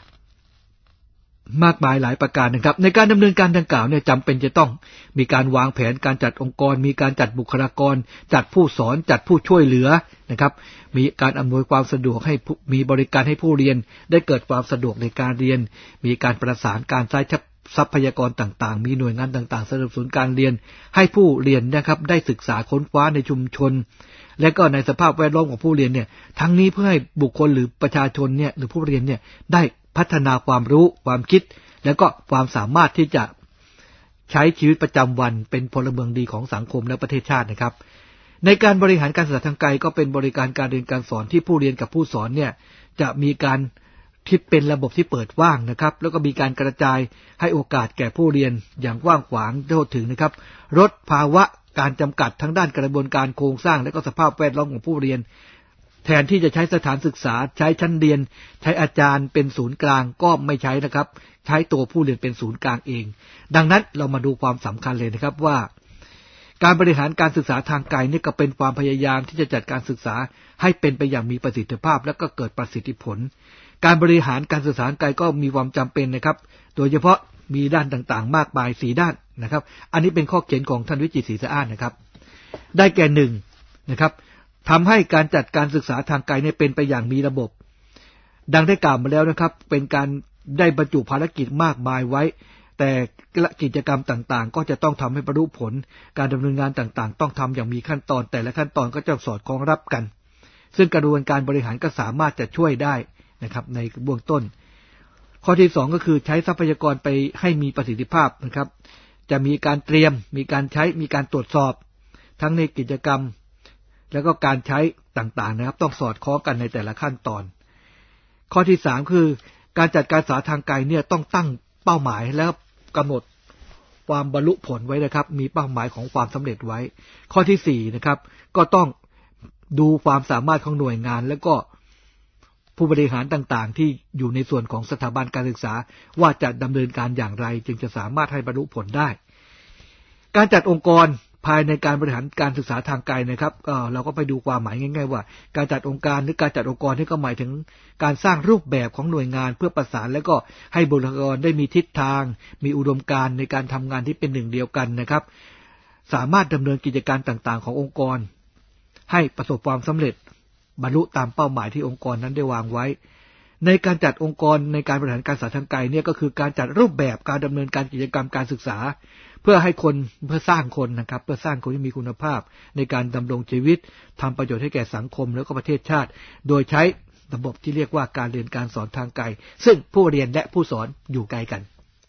มากมายหลายประการนะครับในการดำเนินการดังกล่าวเนี่ยจำเป็นจะต้องมีการวางแผนการจัดองค์กรมีการจัดบุคลากรจัดผู้สอนจัดผู้ช่วยเหลือนะครับมีการอำนวยความสะดวกให้มีบริการให้ผู้เรียนได้เกิดความสะดวกในการเรียนมีการประสานการใช้ทรัพยากรต่างๆมีหน่วยงานต่างๆสนับสนุนการเรียนให้ผู้เรียนนะครับได้ศึกษาค้นคว้าในชุมชนและก็ในสภาพแวดล้อมของผู้เรียนเนี่ยทั้งนี้เพื่อให้บุคคลหรือประชาชนเนี่ยหรือผู้เรียนเนี่ยได้พัฒนาความรู้ความคิดแล้วก็ความสามารถที่จะใช้ชีวิตประจำวันเป็นพลเมืองดีของสังคมและประเทศชาตินะครับในการบริหารการศึกษาทางไกลก็เป็นบริการการเรียนการสอนที่ผู้เรียนกับผู้สอนเนี่ยจะมีการที่เป็นระบบที่เปิดว่างนะครับแล้วก็มีการกระจายให้โอกาสแก่ผู้เรียนอย่างกว้างขวางทั่วถึงนะครับลดภาวะการจำกัดทั้งด้านกระบวนการโครงสร้างและก็สภาพแวดล้อมของผู้เรียนแทนที่จะใช้สถานศึกษาใช้ชั้นเรียนใช้อาจารย์เป็นศูนย์กลางก็ไม่ใช้นะครับใช้ตัวผู้เรียนเป็นศูนย์กลางเองดังนั้นเรามาดูความสำคัญเลยนะครับว่าการบริหารการศึกษาทางไกลนี่ก็เป็นความพยายามที่จะจัดการศึกษาให้เป็นไปอย่างมีประสิทธิภาพและก็เกิดประสิทธิผลการบริหารการศึกษาทางไกลก็มีความจำเป็นนะครับโดยเฉพาะมีด้านต่างๆมากมายสี่ด้านนะครับอันนี้เป็นข้อเขียนของท่านวิจิตรศรีสะอาดนะครับได้แก่หนึ่งนะครับทำให้การจัดการศึกษาทางไกลเนี่ยเป็นไปอย่างมีระบบดังได้กล่าวมาแล้วนะครับเป็นการได้บรรจุภารกิจมากมายไว้แต่กิจกรรมต่างๆก็จะต้องทำให้บรรลุผลการดำเนินงานต่างๆต้องทำอย่างมีขั้นตอนแต่ละขั้นตอนก็จะสอดคล้องรับกันซึ่งกระบวนการบริหารก็สามารถจะช่วยได้นะครับในเบื้องต้นข้อที่สองก็คือใช้ทรัพยากรไปให้มีประสิทธิภาพนะครับจะมีการเตรียมมีการใช้มีการตรวจสอบทั้งในกิจกรรมแล้วก็การใช้ต่างๆนะครับต้องสอดคล้องกันในแต่ละขั้นตอนข้อที่สามคือการจัดการศึกษาทางไกลเนี่ยต้องตั้งเป้าหมายแล้วกำหนดความบรรลุผลไว้นะครับมีเป้าหมายของความสำเร็จไว้ข้อที่สี่นะครับก็ต้องดูความสามารถของหน่วยงานแล้วก็ผู้บริหารต่างๆที่อยู่ในส่วนของสถาบันการศึกษาว่าจะดำเนินการอย่างไรจึงจะสามารถให้บรรลุผลได้การจัดองค์กรภายในการบริหารการศึกษาทางไกลนะครับเอ่อเราก็ไปดูความหมายง่ายๆว่าการจัดองค์การหรือการจัดองค์กรนี่ก็หมายถึงการสร้างรูปแบบของหน่วยงานเพื่อประสานและก็ให้บุคลากรได้มีทิศทางมีอุดมการณ์ในการทำงานที่เป็นหนึ่งเดียวกันนะครับสามารถดำเนินกิจการต่างๆขององค์กรให้ประสบความสำเร็จบรรลุตามเป้าหมายที่องค์กรนั้นได้วางไว้ในการจัดองค์กรในการบริหารการศึกษาทางไกลเนี่ยก็คือการจัดรูปแบบการดำเนินการกิจกรรมการศึกษาเพื่อให้คนเพื่อสร้างคนนะครับเพื่อสร้างคนที่มีคุณภาพในการดำรงชีวิตทำประโยชน์ให้แก่สังคมแล้วก็ประเทศชาติโดยใช้ระบบที่เรียกว่าการเรียนการสอนทางไกลซึ่งผู้เรียนและผู้สอนอยู่ไกลกัน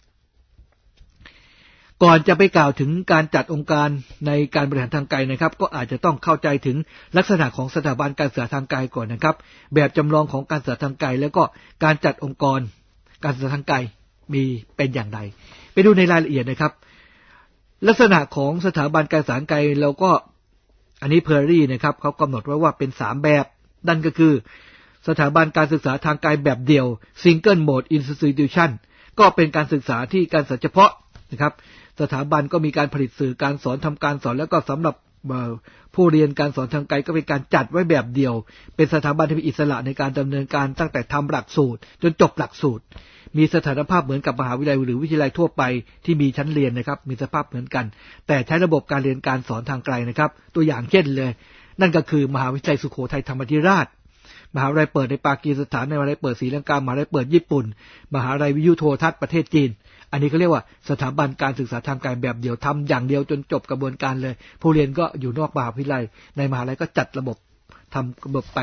ก่อนจะไปกล่าวถึงการจัดองค์การในการบริหารทางไกลนะครับก็อาจจะต้องเข้าใจถึงลักษณะของสถาบันการศึกษาทางไกลก่อนนะครับแบบจำลองของการศึกษาทางไกลแล้วก็การจัดองค์กรการศึกษาทางไกลมีเป็นอย่างไรไปดูในรายละเอียดนะครับลักษณะของสถาบันการศึกษาไกลเราก็อันนี้เพอร์รี่นะครับเขากำหนดไว้ว่าเป็นสามแบบนั่นก็คือสถาบันการศึกษาทางไกลแบบเดี่ยว Single Mode Institution ก็เป็นการศึกษาที่การศึกษาเฉพาะนะครับสถาบันก็มีการผลิตสื่อการสอนทำการสอนแล้วก็สำหรับผู้เรียนการสอนทางไกลก็เป็นการจัดไว้แบบเดียวเป็นสถาบันที่มีอิสระในการดำเนินการตั้งแต่ทำหลักสูตรจนจบหลักสูตรมีสถานภาพเหมือนกับมหาวิทยาลัยหรือวิทยาลัยทั่วไปที่มีชั้นเรียนนะครับมีสภาพเหมือนกันแต่ใช้ระบบการเรียนการสอนทางไกลนะครับตัวอย่างเช่นเลยนั่นก็คือมหาวิทยาลัยสุโขทัยธรรมาธิราชมหาวิทยาลัยเปิดในปากีสถานมหาวิทยาลัยเปิดศรีลังกามหาวิทยาลัยเปิดญี่ปุ่นมหาวิทยาลัยวิทยุโทรทัศน์ประเทศจีนอันนี้ก็เรียกว่าสถาบันการศึกษาทางไกลแบบเดียวทำอย่างเดียวจนจบกระบวนการเลยผู้เรียนก็อยู่นอกมหาวิทยาลัยในมหาวิทยาลัยก็จัดระบบทำระบบไป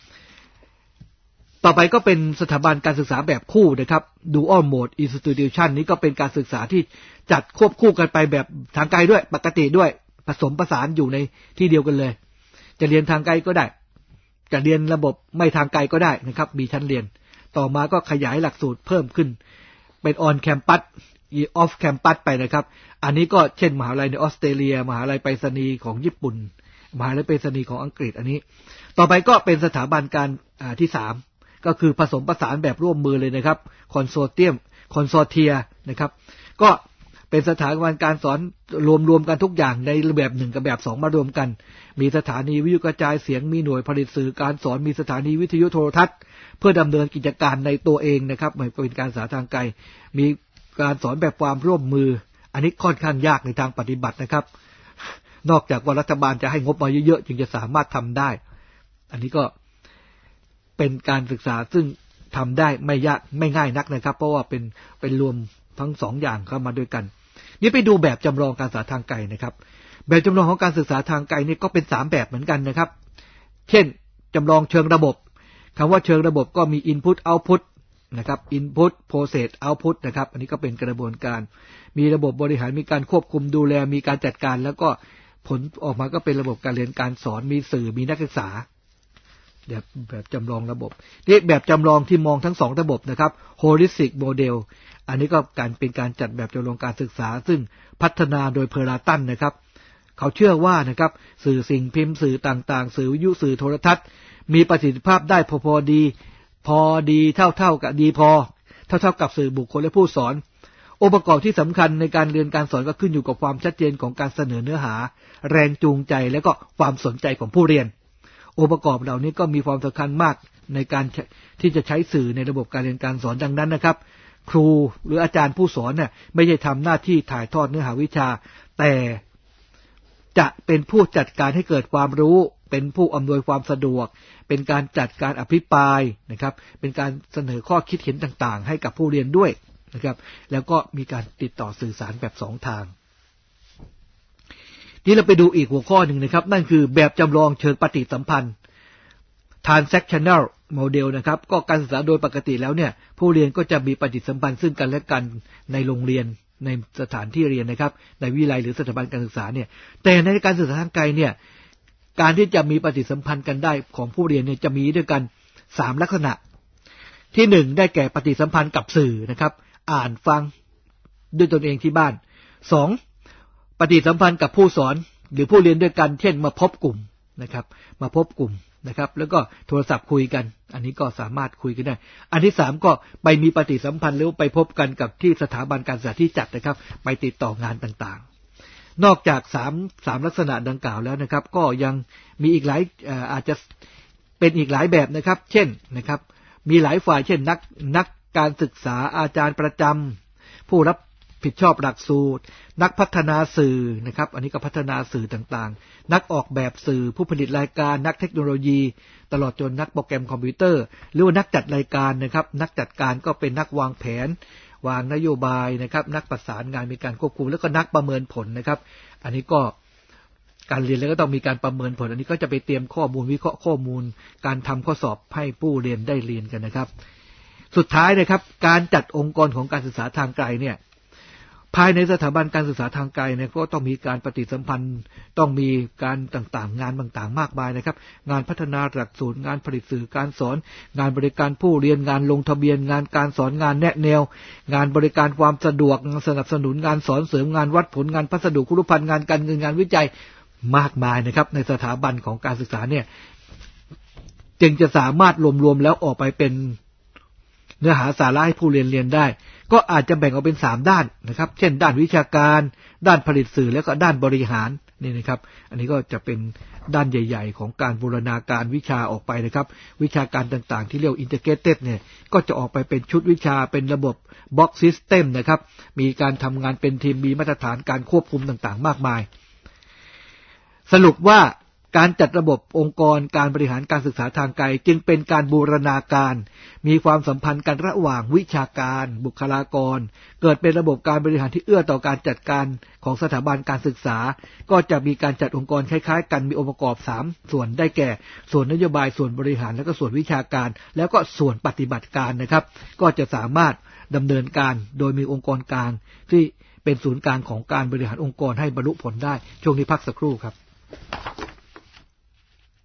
ต่อไปก็เป็นสถาบันการศึกษาแบบคู่นะครับ Dual Mode Institution นี้ก็เป็นการศึกษาที่จัดควบคู่กันไปแบบทางไกลด้วยปกติด้วยผสมผสานอยู่ในที่เดียวกันเลยจะเรียนทางไกลก็ได้จะเรียนระบบไม่ทางไกลก็ได้นะครับมีชั้นเรียนต่อมาก็ขยายหลักสูตรเพิ่มขึ้นเป็นออนแคมปัสออฟแคมปัสไปนะครับอันนี้ก็เช่นมหาวิทยาลัยในออสเตรเลียมหาวิทยาลัยไปรษณีย์ของญี่ปุ่นมหาวิทยาลัยไปรษณีย์ของอังกฤษอันนี้ต่อไปก็เป็นสถาบันการอ่าที่สามก็คือผสมผสานแบบร่วมมือเลยนะครับคอนโซเทียมคอนโซเทียนะครับก็เป็นสถาบันการสอนรวมๆกันทุกอย่างในแบบหนึ่งกับแบบสองมารวมกันมีสถานีวิทยุกระจายเสียงมีหน่วยผลิตสื่อการสอนมีสถานีวิทยุโทรทัศน์เพื่อดำเนินกิจการในตัวเองนะครับไม่เป็นการศึกษาทางไกลมีการสอนแบบความร่วมมืออันนี้ค่อนข้างยากในทางปฏิบัตินะครับนอกจากว่ารัฐบาลจะให้งบมาเยอะๆจึงจะสามารถทำได้อันนี้ก็เป็นการศึกษาซึ่งทำได้ไม่ยากไม่ง่ายนักนะครับเพราะว่าเป็นเป็นรวมทั้งสองอย่างเข้ามาด้วยกันนี่ไปดูแบบจำลองการศึกษาทางไกลนะครับแบบจำลองของการศึกษาทางไกลนี่ก็เป็นสามแบบเหมือนกันนะครับเช่นจำลองเชิงระบบคำว่าเชิงระบบก็มี input output นะครับ input process output นะครับอันนี้ก็เป็นกระบวนการมีระบบบริหารมีการควบคุมดูแลมีการจัดการแล้วก็ผลออกมาก็เป็นระบบการเรียนการสอนมีสื่อมีนักศึกษาแบบแบบจำลองระบบนี่แบบจำลองที่มองทั้งสองระบบนะครับ holistic model อันนี้ก็การเป็นการจัดแบบจำลองการศึกษาซึ่งพัฒนาโดยเพอร์ลาตันนะครับเขาเชื่อว่านะครับสื่อสิ่งพิมพ์สื่อต่างๆสื่อวิทยุสื่อโทรทัศน์มีประสิทธิภาพได้พอๆดีพอดีเท่าๆกับดีพอเท่าๆกับสื่อบุคคลและผู้สอนองค์ประกอบที่สำคัญในการเรียนการสอนก็ขึ้นอยู่กับความชัดเจนของการเสนอเนื้อหาแรงจูงใจและก็ความสนใจของผู้เรียนองค์ประกอบเหล่านี้ก็มีความสำคัญมากในการที่จะใช้สื่อในระบบการเรียนการสอนดังนั้นนะครับครูหรืออาจารย์ผู้สอนเนี่ยไม่ใช่ทำหน้าที่ถ่ายทอดเนื้อหาวิชาแต่จะเป็นผู้จัดการให้เกิดความรู้เป็นผู้อำนวยความสะดวกเป็นการจัดการอภิปรายนะครับเป็นการเสนอข้อคิดเห็นต่างๆให้กับผู้เรียนด้วยนะครับแล้วก็มีการติดต่อสื่อสารแบบสองทางนี่เราไปดูอีกหัวข้อหนึ่งนะครับนั่นคือแบบจำลองเชิงปฏิสัมพันธ์ transactional model นะครับก็การศึกษาโดยปกติแล้วเนี่ยผู้เรียนก็จะมีปฏิสัมพันธ์ซึ่งกันและกันในโรงเรียนในสถานที่เรียนนะครับในวิทยาลัยหรือสถาบันการศึกษาเนี่ยแต่ในการศึกษาทางไกลเนี่ยการที่จะมีปฏิสัมพันธ์กันได้ของผู้เรียนเนี่ยจะมีด้วยกันสามลักษณะที่หนึ่งได้แก่ปฏิสัมพันธ์กับสื่อนะครับอ่านฟังด้วยตนเองที่บ้านสองปฏิสัมพันธ์กับผู้สอนหรือผู้เรียนด้วยกันเช่นมาพบกลุ่มนะครับมาพบกลุ่มนะครับแล้วก็โทรศัพท์คุยกันอันนี้ก็สามารถคุยกันได้อันที่สามก็ไปมีปฏิสัมพันธ์หรือไปพบกันกับที่สถาบันการศึกษาที่จัดนะครับไปติดต่องานต่างๆนอกจากสามสามลักษณะดังกล่าวแล้วนะครับก็ยังมีอีกหลายอาจจะเป็นอีกหลายแบบนะครับเช่นนะครับมีหลายฝ่ายเช่นนักนักการศึกษาอาจารย์ประจำผู้รับผิดชอบหลักสูตรนักพัฒนาสื่อนะครับอันนี้ก็พัฒนาสื่อต่างๆนักออกแบบสื่อผู้ผลิตรายการนักเทคโนโลยีตลอดจนนักโปรแกรมคอมพิวเตอร์หรือว่านักจัดรายการนะครับนักจัดการก็เป็นนักวางแผนวางนโยบายนะครับนักประสานงานมีการควบคุมแล้วก็นักประเมินผลนะครับอันนี้ก็การเรียนแล้วก็ต้องมีการประเมินผลอันนี้ก็จะไปเตรียมข้อมูลวิเคราะห์ข้อมูลการทำข้อสอบให้ผู้เรียนได้เรียนกันนะครับสุดท้ายนะครับการจัดองค์กรของการศึกษาทางไกลเนี่ยภายในสถาบันการศึกษาทางไกลเนี่ยก็ต้องมีการปฏิสัมพันธ์ต้องมีการต่างๆงานต่างๆมากมายนะครับงานพัฒนาหลักสูตรงานผลิตสื่อการสอนงานบริการผู้เรียนงานลงทะเบียนงานการสอนงานแนะแนวงานบริการความสะดวกสนับสนุนงานสอนเสริมงานวัดผลงานพัสดุคุรุพันธ์งานการเงินงานวิจัยมากมายนะครับในสถาบันของการศึกษาเนี่ยจึงจะสามารถรวมๆแล้วออกไปเป็นเนื้อหาสาระให้ผู้เรียนเรียนได้ก็อาจจะแบ่งออกเป็นสามด้านนะครับเช่นด้านวิชาการด้านผลิตสื่อแล้วก็ด้านบริหารนี่นะครับอันนี้ก็จะเป็นด้านใหญ่ๆของการบูรณาการวิชาออกไปนะครับวิชาการต่างๆที่เรียก integrated เนี่ยก็จะออกไปเป็นชุดวิชาเป็นระบบ box system นะครับมีการทำงานเป็นทีมมีมาตรฐานการควบคุมต่างๆมากมายสรุปว่าการจัดระบบองค์กรการบริหารการศึกษาทางไกลจึงเป็นการบูรณาการมีความสัมพันธ์กันระหว่างวิชาการบุคลากรเกิดเป็นระบบการบริหารที่เอื้อต่อการจัดการของสถาบันการศึกษาก็จะมีการจัดองค์กรคล้ายๆกันมีองค์ประกอบสามส่วนได้แก่ส่วนนโยบายส่วนบริหารแล้วก็ส่วนวิชาการแล้วก็ส่วนปฏิบัติการนะครับก็จะสามารถดำเนินการโดยมีองค์กรกลางที่เป็นศูนย์กลางของการบริหารองค์กรให้บรรลุผลได้ช่วงนี้พักสักครู่ครับ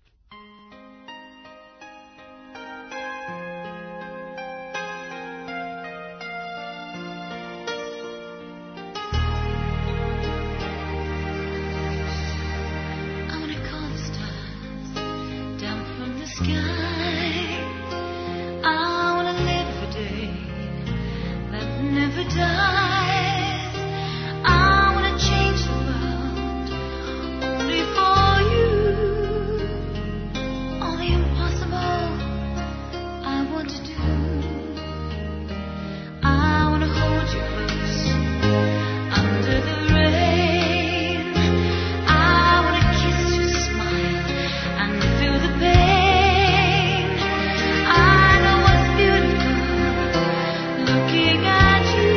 sky. I wanna live a day that never dies. I wanna change the world only for you. All the impossible I want to do. I wanna hold you close under the rain. I wanna kiss your smile and feel the pain. I know what's beautiful looking at you.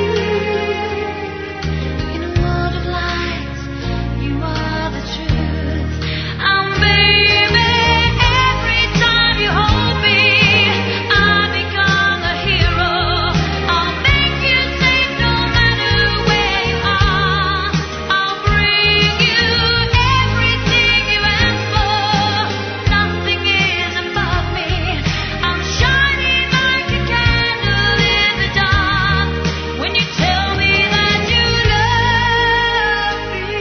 In a world of light, you are the truth. And baby, every time you hold me, I become a hero. I'll make you safe no matter where you are. I'll bring you everything you ask for. Nothing is above me. I'm shining like a candle in the dark. When you tell me that you love me,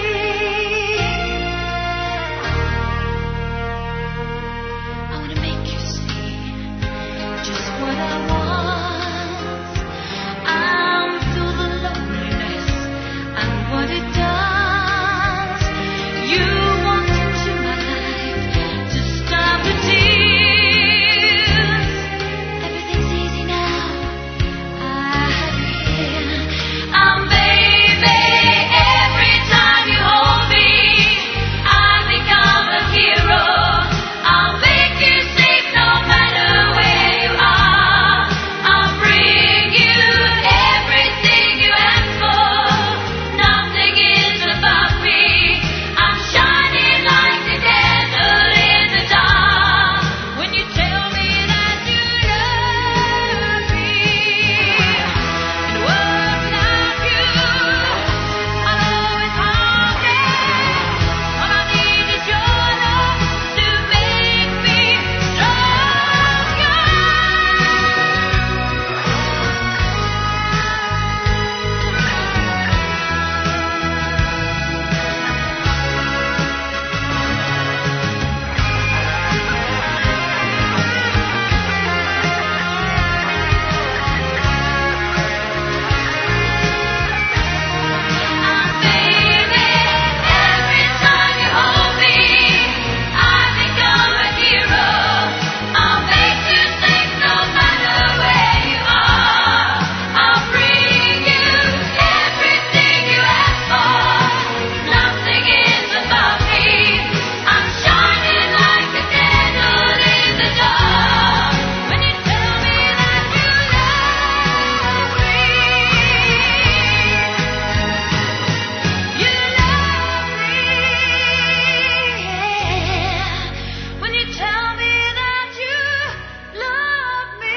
I wanna make you see just what I want. I'm through the loneliness and what it does. You want into my life to stop the tears. Everything's easy now. I have you here. And baby, every time you hold me, I become a hero. I'll make you safe no matter where you are. I'll bring you everything you ask for. Nothing is above me. I'm shining like a candle in the dark. When you tell me that you love me, in a world without you, I'll always have it. All I need is your love to make me stronger. And baby, every time you hold me, I become a hero. I'll make you safe no matter where you are. I'll bring you everything you ask for. Nothing is above me. I'm shining like a candle in the dark. When you tell me that you love me, you love me. When you tell me that you love me.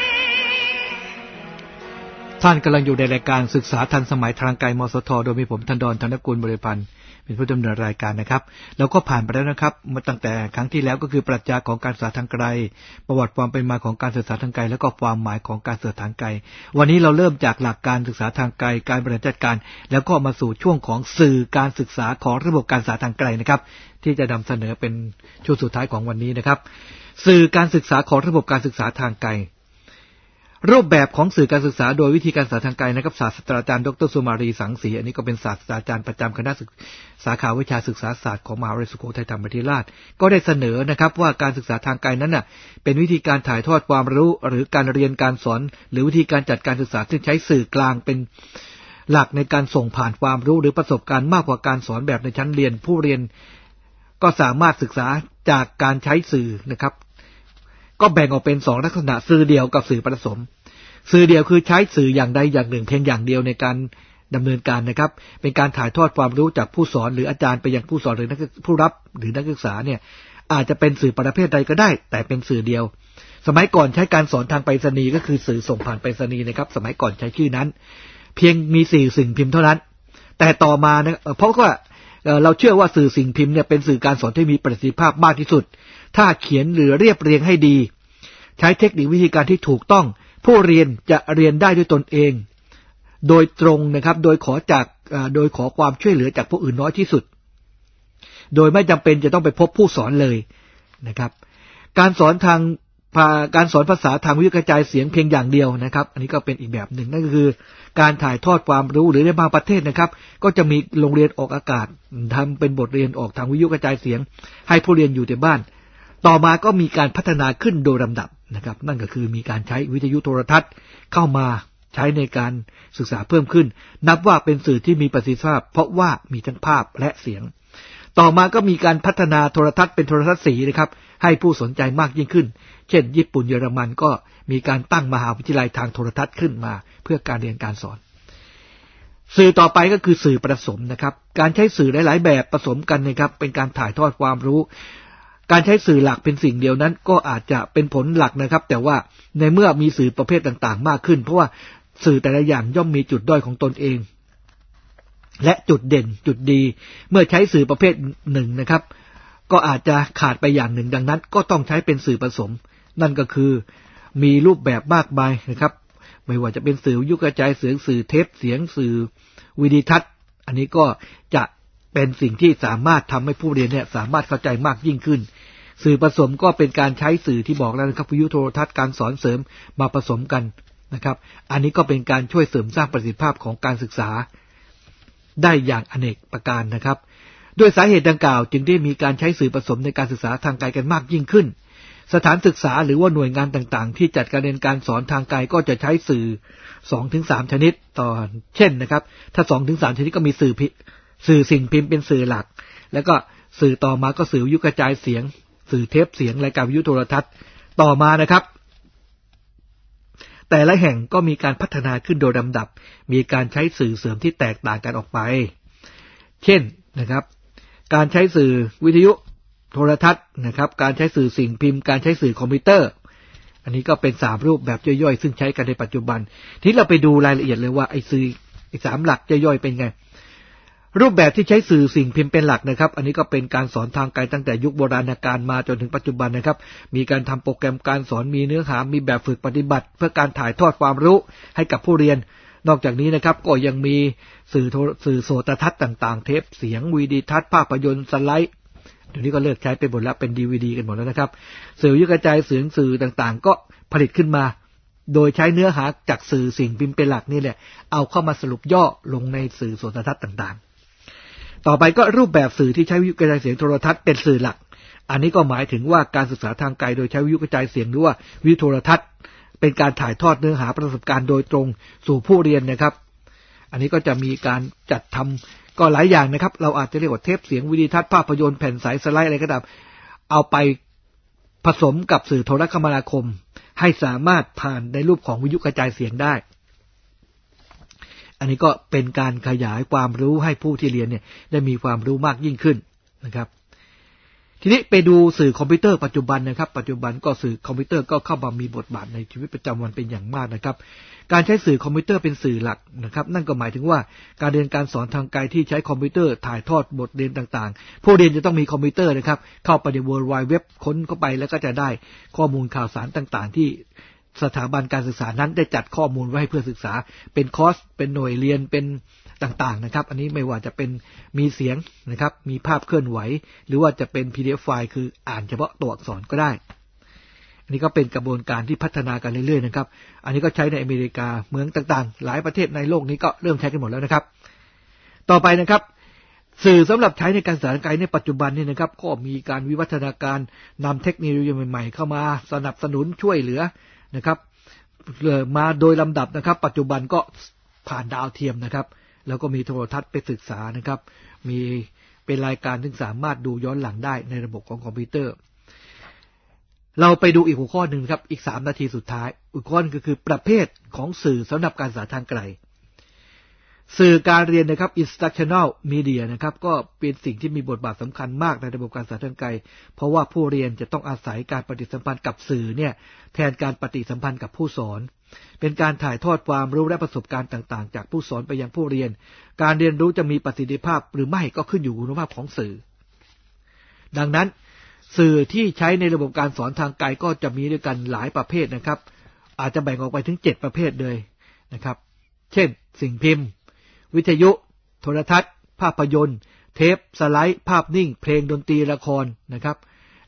ท่านกำลังอยู่ในรายการศึกษาทันสมัยทางไกลมสทโดยมีผมธนดรธนกุลบริพันธ์เป็นผู้ดำเนินรายการนะครับเราก็ผ่านไปแล้วนะครับมาตั้งแต่ครั้งที่แล้วก็คือปรัชญาของการศึกษาทางไกลประวัติความเป็นมาของการศึกษาทางไกลแล้วก็ความหมายของการศึกษาทางไกลวันนี้เราเริ่มจากหลักการศึกษาทางไกลการบริหารจัดการแล้วก็มาสู่ช่วงของสื่อการศึกษาของระบบการศึกษาทางไกลนะครับที่จะนำเสนอเป็นช่วงสุดท้ายของวันนี้นะครับสื่อการศึกษาของระบบการศึกษาทางไกล รูปแบบของสื่อการศึกษาโดยวิธีการศึกษาทางไกลนะครับศาสตราจารย์ดรสุมารีสังสีอันนี้ก็เป็นศาสตราจารย์ประจำคณะศึกสาขาวิชาศึกษาศาสตร์ของมหาวิทยาลัยสุโขทัยธรรมาธิราชก็ได้เสนอนะครับว่าการศึกษาทางไกลนั้นน่ะเป็นวิธีการถ่ายทอดความรู้หรือการเรียนการสอนหรือวิธีการจัดการศึกษาที่ใช้สื่อกลางเป็นหลักในการส่งผ่านความรู้หรือประสบการณ์มากกว่าการสอนแบบในชั้นเรียนผู้เรียนก็สามารถศึกษาจากการใช้สื่อนะครับก็แบ่งออกเป็นสองลักษณะสื่อเดียวกับสื่อผสมสื่อเดียวคือใช้สื่ออย่างใดอย่างหนึ่งเพียงอย่างเดียวในการดำเนินการนะครับเป็นการถ่ายทอดความรู้จากผู้สอนหรืออาจารย์ไปยังผู้สอนหรือนักผู้รับหรือนักศึกษาเนี่ยอาจจะเป็นสื่อประเภทใดก็ได้แต่เป็นสื่อเดียวสมัยก่อนใช้การสอนทางไปรษณีย์ก็คือสื่อส่งผ่านไปรษณีย์นะครับสมัยก่อนใช้ชื่อนั้นเพียงมีสื่อสิ่งพิมพ์เท่านั้นแต่ต่อมานะเพราะว่าเราเชื่อว่าสื่อสิ่งพิมพ์เนี่ยเป็นสื่อการสอนที่มีประสิทธิภาพมากที่สุดถ้าเขียนหรือเรียบเรียงให้ดีใช้เทคนิควิธีการที่ถูกต้องผู้เรียนจะเรียนได้ด้วยตนเองโดยตรงนะครับโดยขอจากโดยขอความช่วยเหลือจากผู้อื่นน้อยที่สุดโดยไม่จำเป็นจะต้องไปพบผู้สอนเลยนะครับการสอนทางการสอนภาษาทางวิทยุกระจายเสียงเพียงอย่างเดียวนะครับอันนี้ก็เป็นอีกแบบหนึ่งนั่นก็คือการถ่ายทอดความรู้หรือในบางประเทศนะครับก็จะมีโรงเรียนออกอากาศทำเป็นบทเรียนออกทางวิทยุกระจายเสียงให้ผู้เรียนอยู่ในบ้านต่อมาก็มีการพัฒนาขึ้นโดยลำดับนะครับนั่นก็คือมีการใช้วิทยุโทรทัศน์เข้ามาใช้ในการศึกษาเพิ่มขึ้นนับว่าเป็นสื่อที่มีประสิทธิภาพเพราะว่ามีทั้งภาพและเสียงต่อมาก็มีการพัฒนาโทรทัศน์เป็นโทรทัศน์สีนะครับให้ผู้สนใจมากยิ่งขึ้นเช่นญี่ปุ่นเยอรมันก็มีการตั้งมหาวิทยาลัยทางโทรทัศน์ขึ้นมาเพื่อการเรียนการสอนสื่อต่อไปก็คือสื่อผสมนะครับการใช้สื่อหลายๆแบบผสมกันนะครับเป็นการถ่ายทอดความรู้การใช้สื่อหลักเป็นสิ่งเดียวนั้นก็อาจจะเป็นผลหลักนะครับแต่ว่าในเมื่อมีสื่อประเภทต่างๆมากขึ้นเพราะว่าสื่อแต่ละอย่างย่อมมีจุดด้อยของตนเองและจุดเด่นจุดดีเมื่อใช้สื่อประเภทหนึ่งนะครับก็อาจจะขาดไปอย่างหนึ่งดังนั้นก็ต้องใช้เป็นสื่อผสมนั่นก็คือมีรูปแบบมากมายนะครับไม่ว่าจะเป็นสื่อวิทยุกระจายเสียงสื่อเทปเสียงสื่อวิดีทัศน์อันนี้ก็จะเป็นสิ่งที่สามารถทำให้ผู้เรียนเนี่ยสามารถเข้าใจมากยิ่งขึ้นสื่อผสมก็เป็นการใช้สื่อที่บอกแล้วนะครับวิทยุโทรทัศน์การสอนเสริมมาผสมกันนะครับอันนี้ก็เป็นการช่วยเสริมสร้างประสิทธิภาพของการศึกษาได้อย่างอเนกประการนะครับด้วยสาเหตุดังกล่าวจึงได้มีการใช้สื่อผสมในการศึกษาทางไกลกันมากยิ่งขึ้นสถานศึกษาหรือว่าหน่วยงานต่างๆที่จัดการเรียนการสอนทางไกลก็จะใช้สื่อ สองถึงสาม ชนิดต่อเช่นนะครับถ้า สองถึงสาม ชนิดก็มีสื่อสื่อสิ่งพิมพ์เป็นสื่อหลักแล้วก็สื่อต่อมาก็สื่อวิทยุกระจายเสียงสื่อเทปเสียงรายการวิทยุโทรทัศน์ต่อมานะครับแต่ละแห่งก็มีการพัฒนาขึ้นโดยลำดับมีการใช้สื่อเสริมที่แตกต่างกันออกไปเช่นนะครับการใช้สื่อวิทยุโทรทัศน์นะครับการใช้สื่อสิ่งพิมพ์การใช้สื่อคอมพิวเตอร์อันนี้ก็เป็นสามรูปแบบย่อยๆซึ่งใช้กันในปัจจุบันที่เราไปดูรายละเอียดเลยว่าไอ้สื่อไอ้สามหลักย่อยๆเป็นไงรูปแบบที่ใช้สื่อสิ่งพิมพ์เป็นหลักนะครับอันนี้ก็เป็นการสอนทางไกลตั้งแต่ยุคโบราณกาลมาจนถึงปัจจุบันนะครับมีการทำโปรแกรมการสอนมีเนื้อหามีแบบฝึกปฏิบัติเพื่อการถ่ายทอดความรู้ให้กับผู้เรียนนอกจากนี้นะครับก็ยังมีสื่อสื่อโทรทัศน์ต่างๆเทปเสียงวีดีทัศน์ภาพยนตร์สไลด์เดี๋ยวนี้ก็เลิกใช้ไปหมดแล้วเป็น ดี วี ดี กันหมดแล้วนะครับสื่อวิทยุกระจายเสียงสื่อต่างๆก็ผลิตขึ้นมาโดยใช้เนื้อหาจากสื่อสิ่งพิมพ์เป็นหลักนี่แหละเอาเข้ามาสรุปย่อลงในสื่อโทรทัศน์ต่างๆต่อไปก็รูปแบบสื่อที่ใช้วิทยุกระจายเสียงโทรทัศน์เป็นสื่อหลักอันนี้ก็หมายถึงว่าการศึกษาทางไกลโดยใช้วิทยุกระจายเสียงหรือว่าวิทยุโทรทัศน์เป็นการถ่ายทอดเนื้อหาประสบการณ์โดยตรงสู่ผู้เรียนนะครับอันนี้ก็จะมีการจัดทำก็หลายอย่างนะครับเราอาจจะเรียกว่าเทปเสียงวิดีทัศน์ภาพยนตร์แผ่นใสสไลด์อะไรก็ตามเอาไปผสมกับสื่อโทรคมนาคมให้สามารถผ่านในรูปของวิทยุกระจายเสียงได้อันนี้ก็เป็นการขยายความรู้ให้ผู้ที่เรียนเนี่ยได้มีความรู้มากยิ่งขึ้นนะครับทีนี้ไปดูสื่อคอมพิวเตอร์ปัจจุบันนะครับปัจจุบันก็สื่อคอมพิวเตอร์ก็เข้ามามีบทบาทในชีวิตประจำวันเป็นอย่างมากนะครับการใช้สื่อคอมพิวเตอร์เป็นสื่อหลักนะครับนั่นก็หมายถึงว่าการเรียนการสอนทางไกลที่ใช้คอมพิวเตอร์ถ่ายทอดบทเรียนต่างๆผู้เรียนจะต้องมีคอมพิวเตอร์นะครับเข้าไปใน World Wide Web ค้นเข้าไปแล้วก็จะได้ข้อมูลข่าวสารต่างๆที่สถาบันการศึกษานั้นได้จัดข้อมูลไว้ให้เพื่อศึกษาเป็นคอร์สเป็นหน่วยเรียนเป็นต่างๆนะครับอันนี้ไม่ว่าจะเป็นมีเสียงนะครับมีภาพเคลื่อนไหวหรือว่าจะเป็น พี ดี เอฟ ไฟล์คืออ่านเฉพาะตัวอักษรก็ได้อันนี้ก็เป็นกระบวนการที่พัฒนากันเรื่อยๆนะครับอันนี้ก็ใช้ในอเมริกาเมืองต่างๆหลายประเทศในโลกนี้ก็เริ่มใช้กันหมดแล้วนะครับต่อไปนะครับสื่อสำหรับใช้ในการศึกษาไกลในปัจจุบันนี่นะครับก็มีการวิวัฒนาการนำเทคโนโลยีใหม่ๆเข้ามาสนับสนุนช่วยเหลือนะครับมาโดยลำดับนะครับปัจจุบันก็ผ่านดาวเทียมนะครับแล้วก็มีโทรทัศน์ไปศึกษานะครับมีเป็นรายการที่สามารถดูย้อนหลังได้ในระบบของคอมพิวเตอร์เราไปดูอีกหัวข้อหนึ่งครับอีกสามนาทีสุดท้ายอีกข้อนึงก็คือประเภทของสื่อสำหรับการศึกษาทางไกลสื่อการเรียนนะครับ instructional media นะครับก็เป็นสิ่งที่มีบทบาทสำคัญมากในระบบการศึกษาทางไกลเพราะว่าผู้เรียนจะต้องอาศัยการปฏิสัมพันธ์กับสื่อเนี่ยแทนการปฏิสัมพันธ์กับผู้สอนเป็นการถ่ายทอดความรู้และประสบการณ์ต่างๆจากผู้สอนไปยังผู้เรียนการเรียนรู้จะมีประสิทธิภาพหรือไม่ก็ขึ้นอยู่กับคุณภาพของสื่อดังนั้นสื่อที่ใช้ในระบบการสอนทางไกลก็จะมีด้วยกันหลายประเภทนะครับอาจจะแบ่งออกไปถึงเจ็ดประเภทเลยนะครับเช่นสิ่งพิมพ์วิทยุโทรทัศน์ภาพยนตร์เทปสไลด์ภาพนิ่งเพลงดนตรีละครนะครับ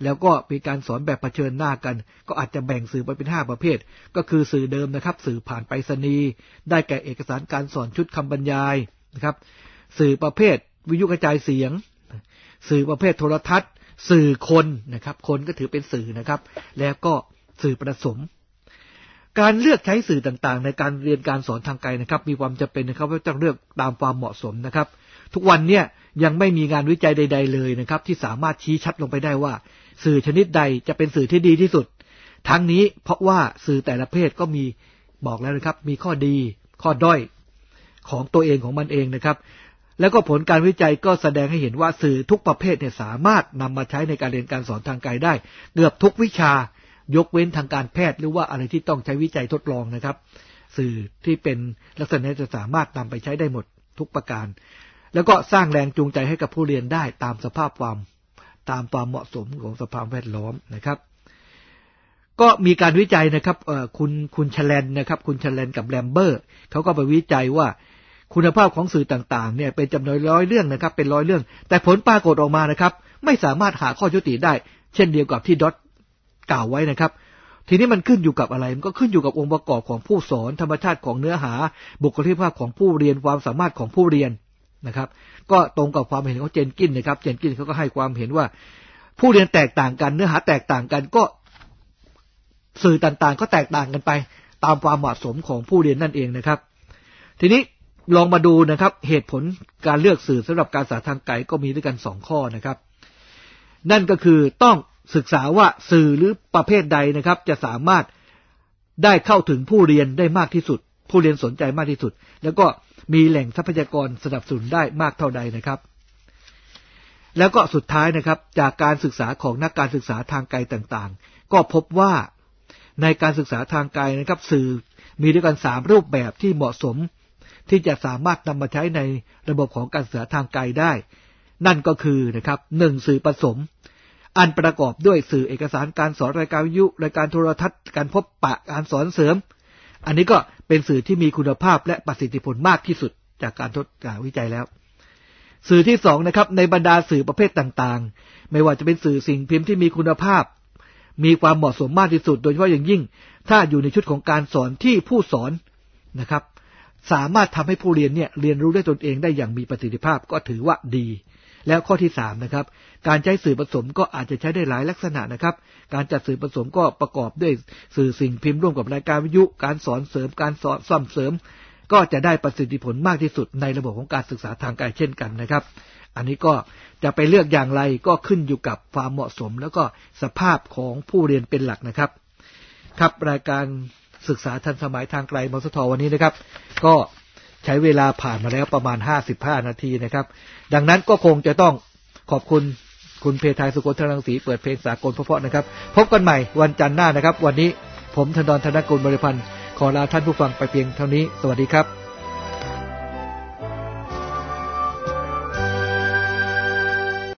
แล้วก็มีการสอนแบบเผชิญหน้ากันก็อาจจะแบ่งสื่อไปเป็นห้าประเภทก็คือสื่อเดิมนะครับสื่อผ่านไปรษณีย์ได้แก่เอกสารการสอนชุดคำบรรยายนะครับสื่อประเภทวิทยุกระจายเสียงสื่อประเภทโทรทัศน์สื่อคนนะครับคนก็ถือเป็นสื่อนะครับแล้วก็สื่อผสมการเลือกใช้สื่อต่างๆในการเรียนการสอนทางไกลนะครับมีความจำเป็นนะครับว่าต้องเลือกตามความเหมาะสมนะครับทุกวันเนี่ยยังไม่มีงานวิจัยใดๆเลยนะครับที่สามารถชี้ชัดลงไปได้ว่าสื่อชนิดใดจะเป็นสื่อที่ดีที่สุดทั้งนี้เพราะว่าสื่อแต่ละประเภทก็มีบอกแล้วนะครับมีข้อดีข้อด้อยของตัวเองของมันเองนะครับแล้วก็ผลการวิจัยก็แสดงให้เห็นว่าสื่อทุกประเภทเนี่ยสามารถนำมาใช้ในการเรียนการสอนทางไกลได้เกือบทุกวิชายกเว้นทางการแพทย์หรือว่าอะไรที่ต้องใช้วิจัยทดลองนะครับสื่อที่เป็นลักษณะจะสามารถนำไปใช้ได้หมดทุกประการแล้วก็สร้างแรงจูงใจให้กับผู้เรียนได้ตามสภาพความตามความเหมาะสมของสภาพแวดล้อมนะครับก็มีการวิจัยนะครับเอ่อคุณคุณชแลนนะครับคุณชแลนกับแลมเบอร์เขาก็ไปวิจัยว่าคุณภาพของสื่อต่างๆเนี่ยเป็นจำนวนร้อยเรื่องนะครับเป็นร้อยเรื่องแต่ผลปรากฏออกมานะครับไม่สามารถหาข้อยุติได้เช่นเดียวกับที่ดอทกล่าวไว้นะครับทีนี้มันขึ้นอยู่กับอะไรมันก็ขึ้นอยู่กับองค์ประกอบของผู้สอนธรรมชาติของเนื้อหาบุคลิกภาพของผู้เรียนความสามารถของผู้เรียนนะครับก็ตรงกับความเห็นของเจนกินนะครับเจนกินเขาก็ให้ความเห็นว่าผู้เรียนแตกต่างกันเนื้อหาแตกต่างกันก็สื่อต่างๆก็แตกต่างกันไปตามความเหมาะสมของผู้เรียนนั่นเองนะครับทีนี้ลองมาดูนะครับเหตุผลการเลือกสื่อสำหรับการศึกษาทางไกลก็มีด้วยกันสองข้อนะครับนั่นก็คือต้องศึกษาว่าสื่อหรือประเภทใดนะครับจะสามารถได้เข้าถึงผู้เรียนได้มากที่สุดผู้เรียนสนใจมากที่สุดแล้วก็มีแหล่งทรัพยากรสนับสนุนได้มากเท่าใดนะครับแล้วก็สุดท้ายนะครับจากการศึกษาของนักการศึกษาทางไกลต่างๆก็พบว่าในการศึกษาทางไกลนะครับสื่อมีด้วยกันสามรูปแบบที่เหมาะสมที่จะสามารถนำมาใช้ในระบบของการศึกษาทางไกลได้นั่นก็คือนะครับหนึ่งสื่อผสมอันประกอบด้วยสื่อเอกสารการสอนรายการวิทยุรายการโทรทัศน์การพบปะการสอนเสริมอันนี้ก็เป็นสื่อที่มีคุณภาพและประสิทธิผลมากที่สุดจากการทดลองวิจัยแล้วสื่อที่สองนะครับในบรรดาสื่อประเภทต่างๆไม่ว่าจะเป็นสื่อสิ่งพิมพ์ที่มีคุณภาพมีความเหมาะสมมากที่สุดโดยเฉพาะอย่างยิ่งถ้าอยู่ในชุดของการสอนที่ผู้สอนนะครับสามารถทำให้ผู้เรียนเนี่ยเรียนรู้ด้วยตนเองได้อย่างมีประสิทธิภาพก็ถือว่าดีแล้วข้อที่สามนะครับการใช้สื่อผสมก็อาจจะใช้ได้หลายลักษณะนะครับการจัดสื่อผสมก็ประกอบด้วยสื่อสิ่งพิมพ์ร่วมกับรายการวิทยุการสอนเสริมการสอนซ่อมเสริมก็จะได้ประสิทธิผลมากที่สุดในระบบของการศึกษาทางไกลเช่นกันนะครับอันนี้ก็จะไปเลือกอย่างไรก็ขึ้นอยู่กับความเหมาะสมแล้วก็สภาพของผู้เรียนเป็นหลักนะครับครับรายการศึกษาทันสมัยทางไกลมสทวันนี้นะครับก็ใช้เวลาผ่านมาแล้วประมาณห้าสิบห้านาทีนะครับดังนั้นก็คงจะต้องขอบคุณคุณเพทายสุโขทัยรังสีเปิดเพลงสากลเพราะๆนะครับพบกันใหม่วันจันทร์หน้านะครับวันนี้ผมธนดรธนกุลบริพันธ์ขอลาท่านผู้ฟังไปเพียงเท่านี้สวัสดีครับ